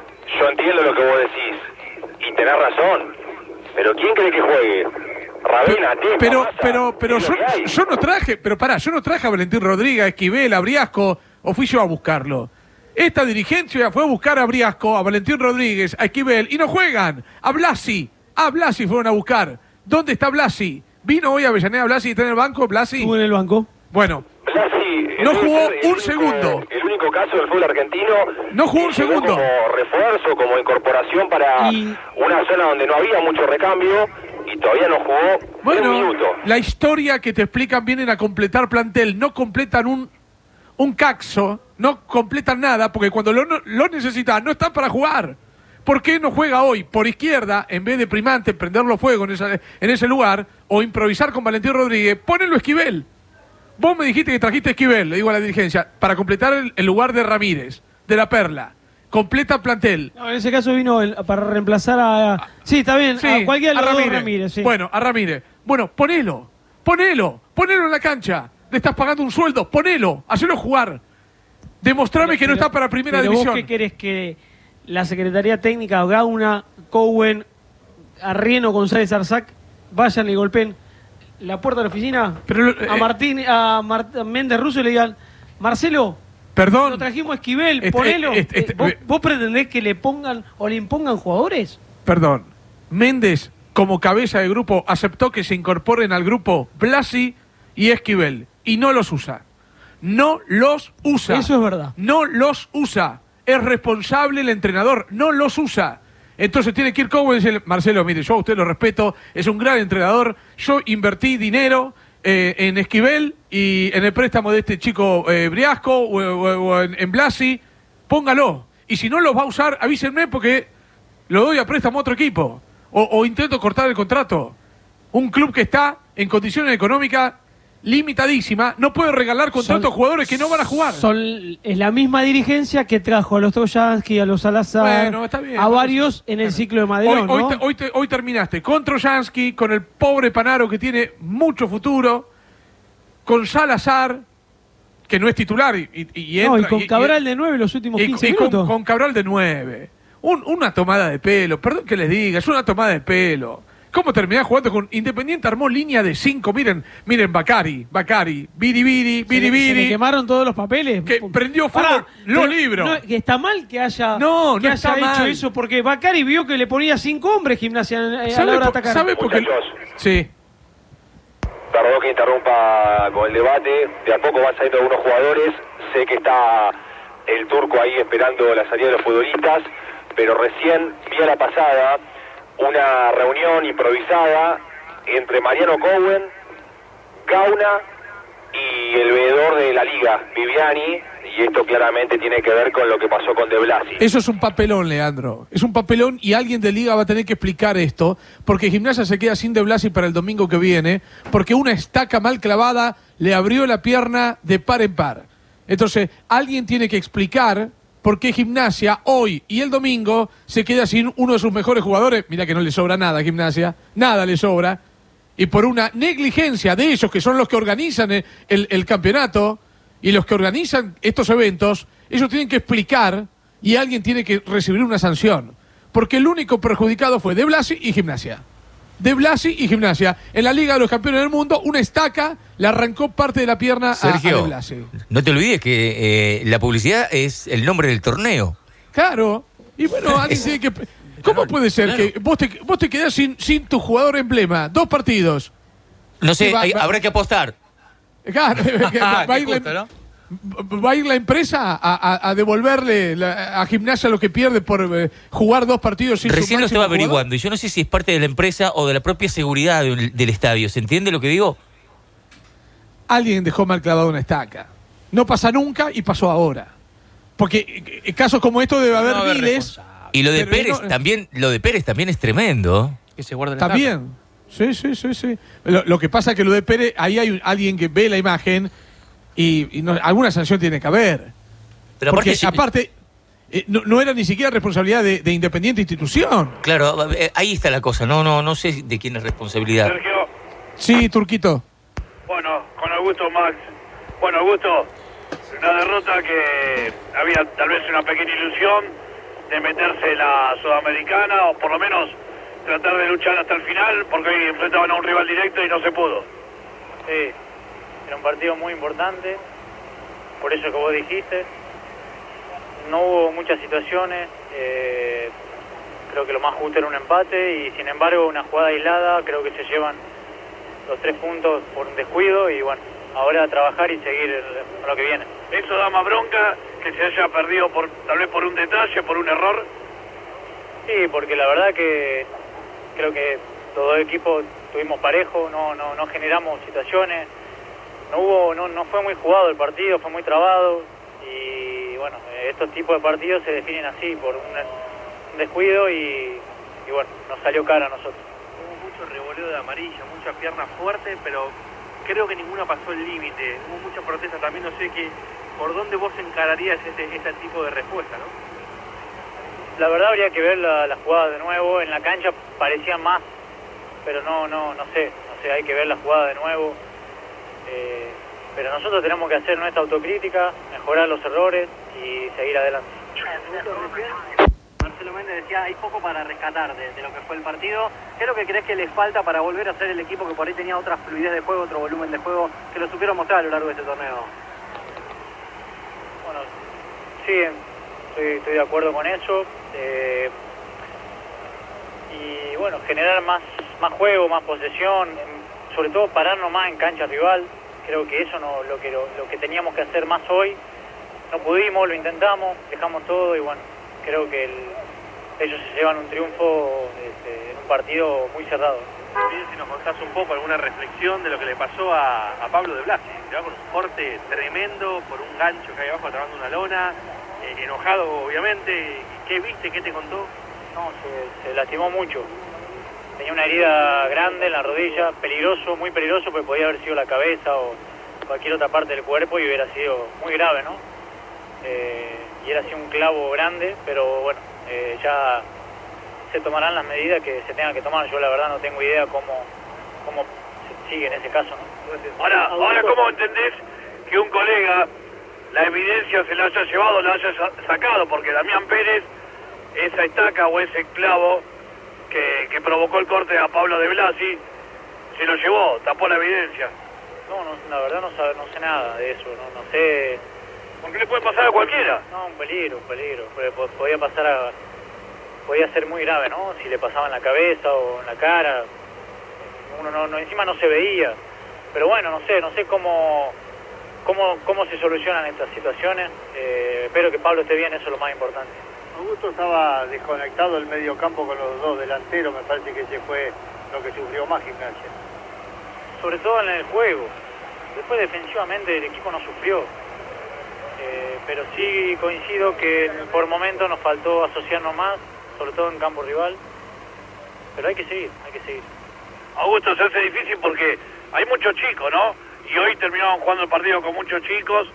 yo entiendo lo que vos decís y tenés razón, pero ¿quién cree que juegue? Ravena, Tepa, Pero, Massa, pero, pero es yo, lo que hay. yo no traje, pero pará, yo no traje a Valentín Rodríguez, a Esquivel, a Briasco, o fui yo a buscarlo. Esta dirigencia fue a buscar a Briasco, a Valentín Rodríguez, a Esquivel, y no juegan. A Blasi, a Blasi fueron a buscar. ¿Dónde está Blasi? ¿Vino hoy a Avellaneda Blasi y está en el banco, Blasi? Estuvo en el banco. Bueno, Blasi, no debe jugó ser el un único- segundo. El único caso del fútbol argentino. No jugó un que llegó segundo. Como refuerzo, como incorporación para una zona donde no había mucho recambio y todavía no jugó un Bueno, minuto. la historia que te explican vienen a completar plantel, no completan un, un caxo, no completan nada, porque cuando lo, lo necesitan no están para jugar. ¿Por qué no juega hoy por izquierda, en vez de Primante, prenderlo fuego en, esa, en ese lugar, o improvisar con Valentín Rodríguez? Pónelo Esquivel. Vos me dijiste que trajiste Esquivel, le digo a la dirigencia, para completar el, el lugar de Ramírez, de la Perla. Completa plantel. No, en ese caso vino el- para reemplazar a... Sí, está bien, Sí, a cualquiera de a los dos Ramírez. Ramírez, sí. Bueno, a Ramírez. Bueno, ponelo, ponelo, ponelo en la cancha. Le estás pagando un sueldo, ponelo, hacelo jugar. Demostrame que no está para primera pero división. ¿Vos qué querés que la Secretaría Técnica, Gauna, Cowen, Arrieno, González Arzac, vayan y golpeen la puerta de la oficina Pero, a eh, Martín, a Mar- a Méndez Russo y le digan, Marcelo, Perdón. lo trajimos a Esquivel, Este, ponelo. este, este, Eh, ¿Vos, eh, vos pretendés que le pongan o le impongan jugadores? Perdón. Méndez, como cabeza de grupo, aceptó que se incorporen al grupo Blasi y Esquivel. Y no los usa. No los usa. Eso es verdad. No los usa. Es responsable el entrenador. No los usa. Entonces tiene que ir Cowen y decirle, Marcelo, mire, yo a usted lo respeto, es un gran entrenador. Yo invertí dinero eh, en Esquivel y en el préstamo de este chico eh, Briasco o, o- o en, en Blasi. Póngalo. Y si no los va a usar, avísenme porque lo doy a préstamo a otro equipo. O, o intento cortar el contrato. Un club que está en condiciones económicas limitadísimas no puede regalar contratos Son- a jugadores que no van a jugar. Son, es la misma dirigencia que trajo a los Trojansky, a los Salazar, Bueno, está bien, a bueno, varios en el ciclo de Madelón, Hoy, ¿no? hoy, te- hoy, te- hoy terminaste con Trojansky, con el pobre Panaro que tiene mucho futuro, con Salazar, que no es titular y, y- y No, y entra. con Cabral de nueve los últimos y- quince y con, minutos. con Cabral de nueve. Un- una tomada de pelo, perdón que les diga, es una tomada de pelo. ¿Cómo terminás jugando con Independiente? Armó línea de cinco, miren, miren, Bacari, Bacari, Biri Biri, Se Biri le- se le Biri. quemaron todos los papeles. Que prendió fuego Pará, los pero libros. no, que está mal que haya, No, que no haya está hecho mal. eso, porque Bacari vio que le ponía cinco hombres Gimnasia eh, a la ¿Sabe hora de por- atacar. sabe por qué? Sí. Perdón que interrumpa con el debate, de a poco van saliendo algunos jugadores, sé que está el turco ahí esperando la salida de los futbolistas, pero recién vi a la pasada una reunión improvisada entre Mariano Cowen, Gauna y el veedor de la liga, Viviani, y esto claramente tiene que ver con lo que pasó con De Blasi. Eso es un papelón, Leandro. Es un papelón y alguien de Liga va a tener que explicar esto, porque Gimnasia se queda sin De Blasi para el domingo que viene, porque una estaca mal clavada le abrió la pierna de par en par. Entonces, alguien tiene que explicar por qué Gimnasia hoy y el domingo se queda sin uno de sus mejores jugadores. Mira que no le sobra nada a Gimnasia, nada le sobra. Y por una negligencia de ellos, que son los que organizan el, el, el campeonato y los que organizan estos eventos, ellos tienen que explicar y alguien tiene que recibir una sanción. Porque el único perjudicado fue De Blasi y Gimnasia. De Blasi y Gimnasia. En la Liga de los Campeones del Mundo, una estaca le arrancó parte de la pierna Sergio, a, a De Blasi. No te olvides que eh, la publicidad es el nombre del torneo. Claro. Y bueno, alguien tiene que... ¿Cómo puede ser claro. que vos te, vos te quedás sin, sin tu jugador emblema? Dos partidos. No sé, va, hay, va, habrá que apostar. Claro, va, va, a ir la, ¿no? va a ir la empresa a, a, a devolverle la, a Gimnasia lo que pierde por eh, jugar dos partidos sin Recién su lo estaba jugador. averiguando y yo no sé si es parte de la empresa o de la propia seguridad de, del estadio. ¿Se entiende lo que digo? Alguien dejó mal clavado una estaca. No pasa nunca y pasó ahora. Porque en casos como estos debe haber no miles. Y lo de Pérez no, también, lo de Pérez también es tremendo. Que se guarde la También. Sí, sí, sí, sí. Lo, lo que pasa es que lo de Pérez, ahí hay un, alguien que ve la imagen y, y no, alguna sanción tiene que haber. Pero Porque aparte, aparte eh, no, no era ni siquiera responsabilidad de, de Independiente Institución. Claro, eh, ahí está la cosa. No, no, no sé de quién es responsabilidad. Sergio. Sí, Turquito. Bueno, con Augusto, Max. Bueno, Augusto, una derrota que había tal vez una pequeña ilusión de meterse la Sudamericana o por lo menos tratar de luchar hasta el final, porque hoy enfrentaban a un rival directo y no se pudo. Sí, era un partido muy importante, por eso que vos dijiste. No hubo muchas situaciones, eh, creo que lo más justo era un empate y sin embargo una jugada aislada, creo que se llevan los tres puntos por un descuido y bueno, ahora a trabajar y seguir a lo que viene. ¿Eso da más bronca que se haya perdido por tal vez por un detalle, por un error? Sí, porque la verdad que creo que los dos equipos tuvimos parejo, no no no generamos situaciones, no hubo no no fue muy jugado el partido, fue muy trabado y bueno, estos tipos de partidos se definen así por un, un descuido y, y bueno, nos salió cara a nosotros. Hubo mucho revoleo de amarilla, mucha pierna fuerte, pero creo que ninguna pasó el límite, hubo mucha protesta también, no sé qué, por dónde vos encararías este, este tipo de respuesta, ¿no? La verdad habría que ver la, la jugada de nuevo, en la cancha parecían más, pero no no no sé, no sé, hay que ver la jugada de nuevo, eh, pero nosotros tenemos que hacer nuestra autocrítica, mejorar los errores y seguir adelante. Marcelo Méndez decía, hay poco para rescatar de, de lo que fue el partido. ¿Qué es lo que crees que les falta para volver a ser el equipo que por ahí tenía otra fluidez de juego, otro volumen de juego, que lo supieron mostrar a lo largo de este torneo? Bueno, sí, estoy, estoy de acuerdo con eso. Eh, y bueno, generar más, más juego, más posesión, sobre todo pararnos más en cancha rival. Creo que eso no lo que lo, lo que teníamos que hacer más hoy. No pudimos, lo intentamos, dejamos todo y bueno, creo que el, ellos se llevan un triunfo este, en un partido muy cerrado. También si nos contás un poco alguna reflexión de lo que le pasó a, a Pablo de Blasi, que va con un corte tremendo por un gancho que hay abajo atrapando una lona, eh, enojado obviamente. ¿Qué viste? ¿Qué te contó? No, se, se lastimó mucho. Tenía una herida grande en la rodilla, peligroso, muy peligroso, porque podía haber sido la cabeza o cualquier otra parte del cuerpo y hubiera sido muy grave, ¿no? Eh, y era así un clavo grande, pero bueno, eh, ya se tomarán las medidas que se tengan que tomar. Yo la verdad no tengo idea cómo, cómo se sigue en ese caso, ¿no? Ahora, ahora ¿cómo entendés que un colega la evidencia se la haya llevado, la haya sacado? Porque Damián Pérez, esa estaca o ese clavo que, que provocó el corte a Pablo de Blasi, se lo llevó, tapó la evidencia. No, no la verdad no, sabe, no sé nada de eso, no, no sé. ¿Por qué le puede pasar a cualquiera? No, un peligro, un peligro. Podía pasar a... Podía ser muy grave, ¿no? Si le pasaba en la cabeza o en la cara. Uno no, no encima no se veía. Pero bueno, no sé, no sé cómo cómo, cómo se solucionan estas situaciones. Eh, espero que Pablo esté bien, eso es lo más importante. Augusto estaba desconectado el medio campo con los dos delanteros, me parece que ese fue lo que sufrió más Gimnasia. Sobre todo en el juego. Después defensivamente el equipo no sufrió. Eh, pero sí coincido que por momentos nos faltó asociarnos más, sobre todo en campo rival, pero hay que seguir, hay que seguir. Augusto, se hace difícil porque hay muchos chicos, ¿no? Y hoy terminaban jugando el partido con muchos chicos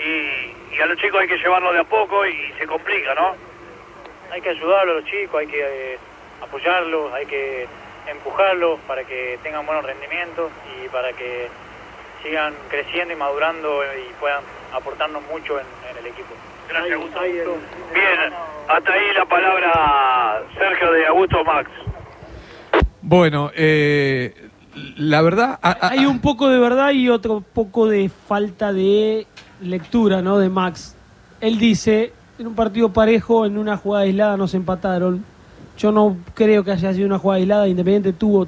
y, y a los chicos hay que llevarlo de a poco y se complica, ¿no? Hay que ayudarlos a los chicos, hay que eh, apoyarlos, hay que empujarlos para que tengan buenos rendimientos y para que sigan creciendo y madurando y puedan aportarnos mucho en, en el equipo. Gracias, Gustavo. Bien, hasta ahí la palabra, Sergio, de Augusto Max. Bueno, eh, la verdad... A, a, Hay un poco de verdad y otro poco de falta de lectura, ¿no? De Max. Él dice, en un partido parejo, en una jugada aislada nos empataron. Yo no creo que haya sido una jugada aislada. Independiente tuvo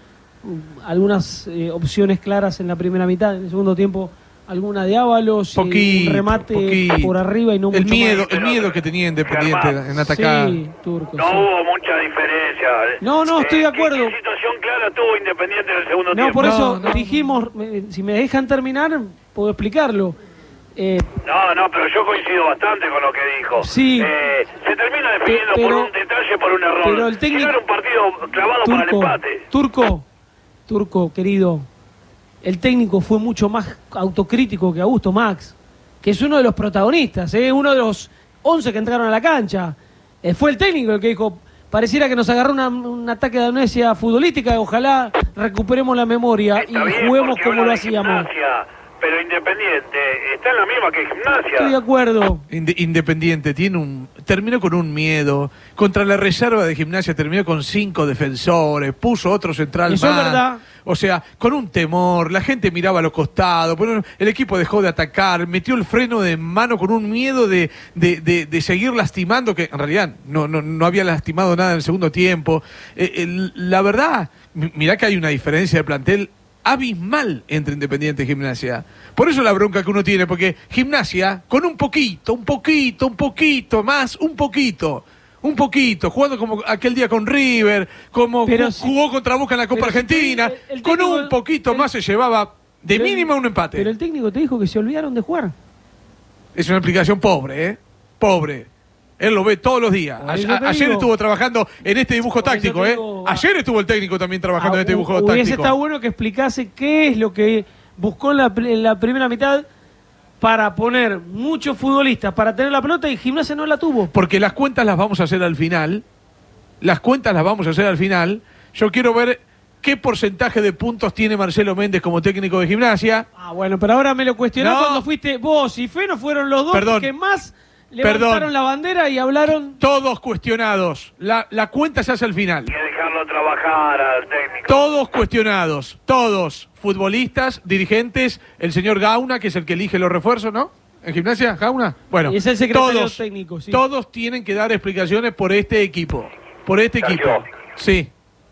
algunas eh, opciones claras en la primera mitad. En el segundo tiempo, alguna de Ábalos, poquito, un remate poquito. por arriba y no el mucho miedo, más. El miedo que tenía Independiente en atacar. Sí, Turco, No sí. hubo mucha diferencia. No, no, estoy de Eh, acuerdo. ¿Qué situación clara tuvo Independiente en el segundo No, tiempo? por eso dijimos, eh, si me dejan terminar, puedo explicarlo. Eh, No, no, pero yo coincido bastante con lo que dijo. Sí. Eh, se termina definiendo Pe- por pero- un detalle, por un error. pero el técnico- Si no era un partido clavado para el Turco, empate. Turco, Turco, querido, el técnico fue mucho más autocrítico que Augusto Max, que es uno de los protagonistas, ¿eh? Uno de los once que entraron a la cancha. Eh, fue el técnico el que dijo, pareciera que nos agarró una- un ataque de amnesia futbolística, ojalá recuperemos la memoria Está y bien, juguemos porque como habla lo de hacíamos. Gimnasia, pero Independiente está en la misma que Gimnasia. Estoy de acuerdo. Inde- Independiente tiene un terminó con un miedo contra la reserva de Gimnasia, terminó con cinco defensores, puso otro central Eso es más. verdad. O sea, con un temor, la gente miraba a los costados, bueno, el equipo dejó de atacar, metió el freno de mano con un miedo de, de, de, de seguir lastimando, que en realidad no, no, no había lastimado nada en el segundo tiempo. Eh, el- la verdad, mi- mirá que hay una diferencia de plantel abismal entre Independiente y Gimnasia. Por eso la bronca que uno tiene, porque Gimnasia, con un poquito, un poquito, un poquito más, un poquito, un poquito, jugando como aquel día con River, como Pero ju- si- jugó contra Boca en la Copa pero si Argentina, te- el- el con técnico- un poquito el- más se llevaba de pero- mínima un empate. Pero el técnico te dijo que se olvidaron de jugar. Es una explicación pobre, ¿eh? Pobre. Él lo ve todos los días. Por A- eso te ayer digo. estuvo trabajando en este dibujo Por eso táctico, te ¿eh? digo, Ayer estuvo el técnico también trabajando Ah, en este dibujo hubiese táctico. estado bueno que explicase qué es lo que buscó en la, pri- en la primera mitad para poner muchos futbolistas, para tener la pelota y Gimnasia no la tuvo. Porque las cuentas las vamos a hacer al final. Las cuentas las vamos a hacer al final. Yo quiero ver qué porcentaje de puntos tiene Marcelo Méndez como técnico de Gimnasia. Ah, bueno, pero ahora me lo cuestionó No. cuando fuiste vos y Feno, fueron los dos Perdón. que más levantaron Perdón. la bandera y hablaron. Todos cuestionados. La, la cuenta se hace al final. Hay que dejarlo trabajar al técnico. Todos cuestionados. Todos. Futbolistas, dirigentes, el señor Gauna, que es el que elige los refuerzos, ¿no? ¿En Gimnasia, Gauna? Bueno, Y es el secretario todos, técnico, sí. todos tienen que dar explicaciones por este equipo. Por este Sergio. equipo. Sí.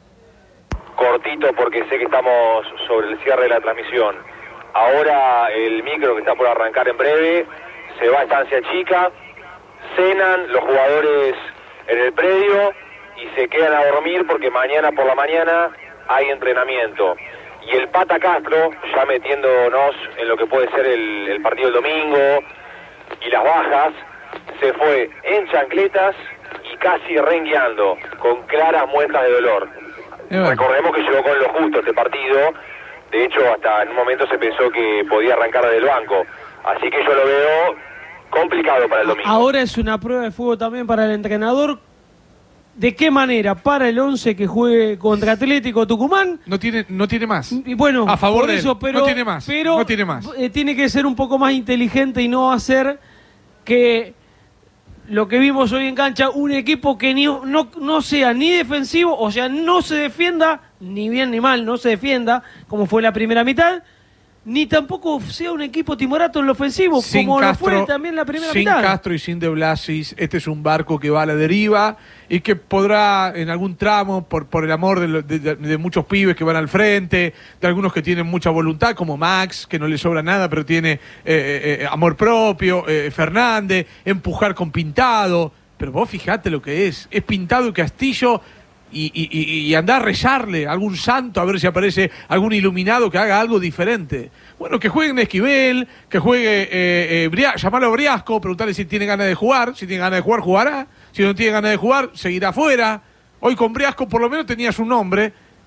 Cortito porque sé que estamos sobre el cierre de la transmisión. Ahora el micro que está por arrancar en breve se va a Estancia Chica, cenan los jugadores en el predio y se quedan a dormir porque mañana por la mañana hay entrenamiento. Y el Pata Castro, ya metiéndonos en lo que puede ser el, el partido del domingo y las bajas, se fue en chancletas y casi rengueando, con claras muestras de dolor. Recordemos que llegó con lo justo este partido. De hecho, hasta en un momento se pensó que podía arrancar desde el banco. Así que yo lo veo complicado para el domingo. Ahora es una prueba de fuego también para el entrenador. ¿De qué manera para el once que juegue contra Atlético Tucumán? No tiene, no tiene más. Y bueno, A favor por de él. eso, pero, No tiene más. Pero No tiene más. eh, tiene que ser un poco más inteligente y no hacer que lo que vimos hoy en cancha, un equipo que ni, no, no sea ni defensivo, o sea, no se defienda, ni bien ni mal, no se defienda, como fue la primera mitad, ni tampoco sea un equipo timorato en lo ofensivo, Sin como Castro, lo fue también la primera sin mitad. Castro y sin De Blasis, este es un barco que va a la deriva y que podrá en algún tramo, por, por el amor de, lo- de- de- de muchos pibes que van al frente, de algunos que tienen mucha voluntad, como Max, que no le sobra nada, pero tiene eh, eh, eh, amor propio, eh, Fernández, empujar con Pintado, pero vos fijate lo que es, es Pintado y Castillo. Y, y, y, y andar a rezarle a algún santo a ver si aparece algún iluminado que haga algo diferente. Bueno, que juegue en Esquivel, que juegue, eh, eh, Bria- llamarlo a Briasco, preguntarle si tiene ganas de jugar, si tiene ganas de jugar, jugará, si no tiene ganas de jugar, seguirá afuera. Hoy con Briasco por lo menos tenías un nombre,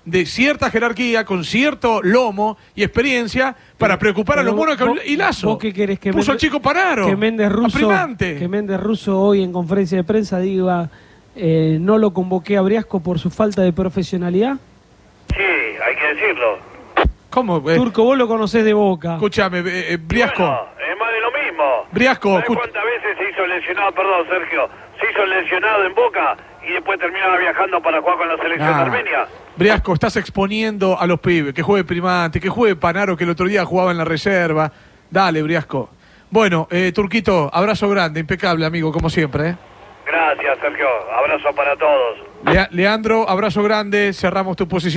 de cierta jerarquía, con cierto lomo y experiencia para preocupar a los monos vos, y Lazo. ¿Vos qué querés que puso Méndez, al chico Panaro? Que Méndez Russo, Aprimante. que Méndez Russo hoy en conferencia de prensa diga eh, no lo convoqué a Briasco por su falta de profesionalidad. Sí, hay que decirlo. ¿Cómo? Eh, Turco, vos lo conocés de Boca. Escúchame, eh, eh, Briasco. Bueno, es más de lo mismo. Briasco. ¿Sabés cuántas veces se hizo lesionado, perdón Sergio, se hizo lesionado en Boca y después terminaba viajando para jugar con la selección Ah. de Armenia? Briasco, estás exponiendo a los pibes. Que juegue Primante, que juegue Panaro, que el otro día jugaba en la reserva. Dale, Briasco. Bueno, eh, Turquito, abrazo grande, impecable, amigo, como siempre. ¿eh? Gracias, Sergio. Abrazo para todos. Le- Leandro, abrazo grande. Cerramos tu posición.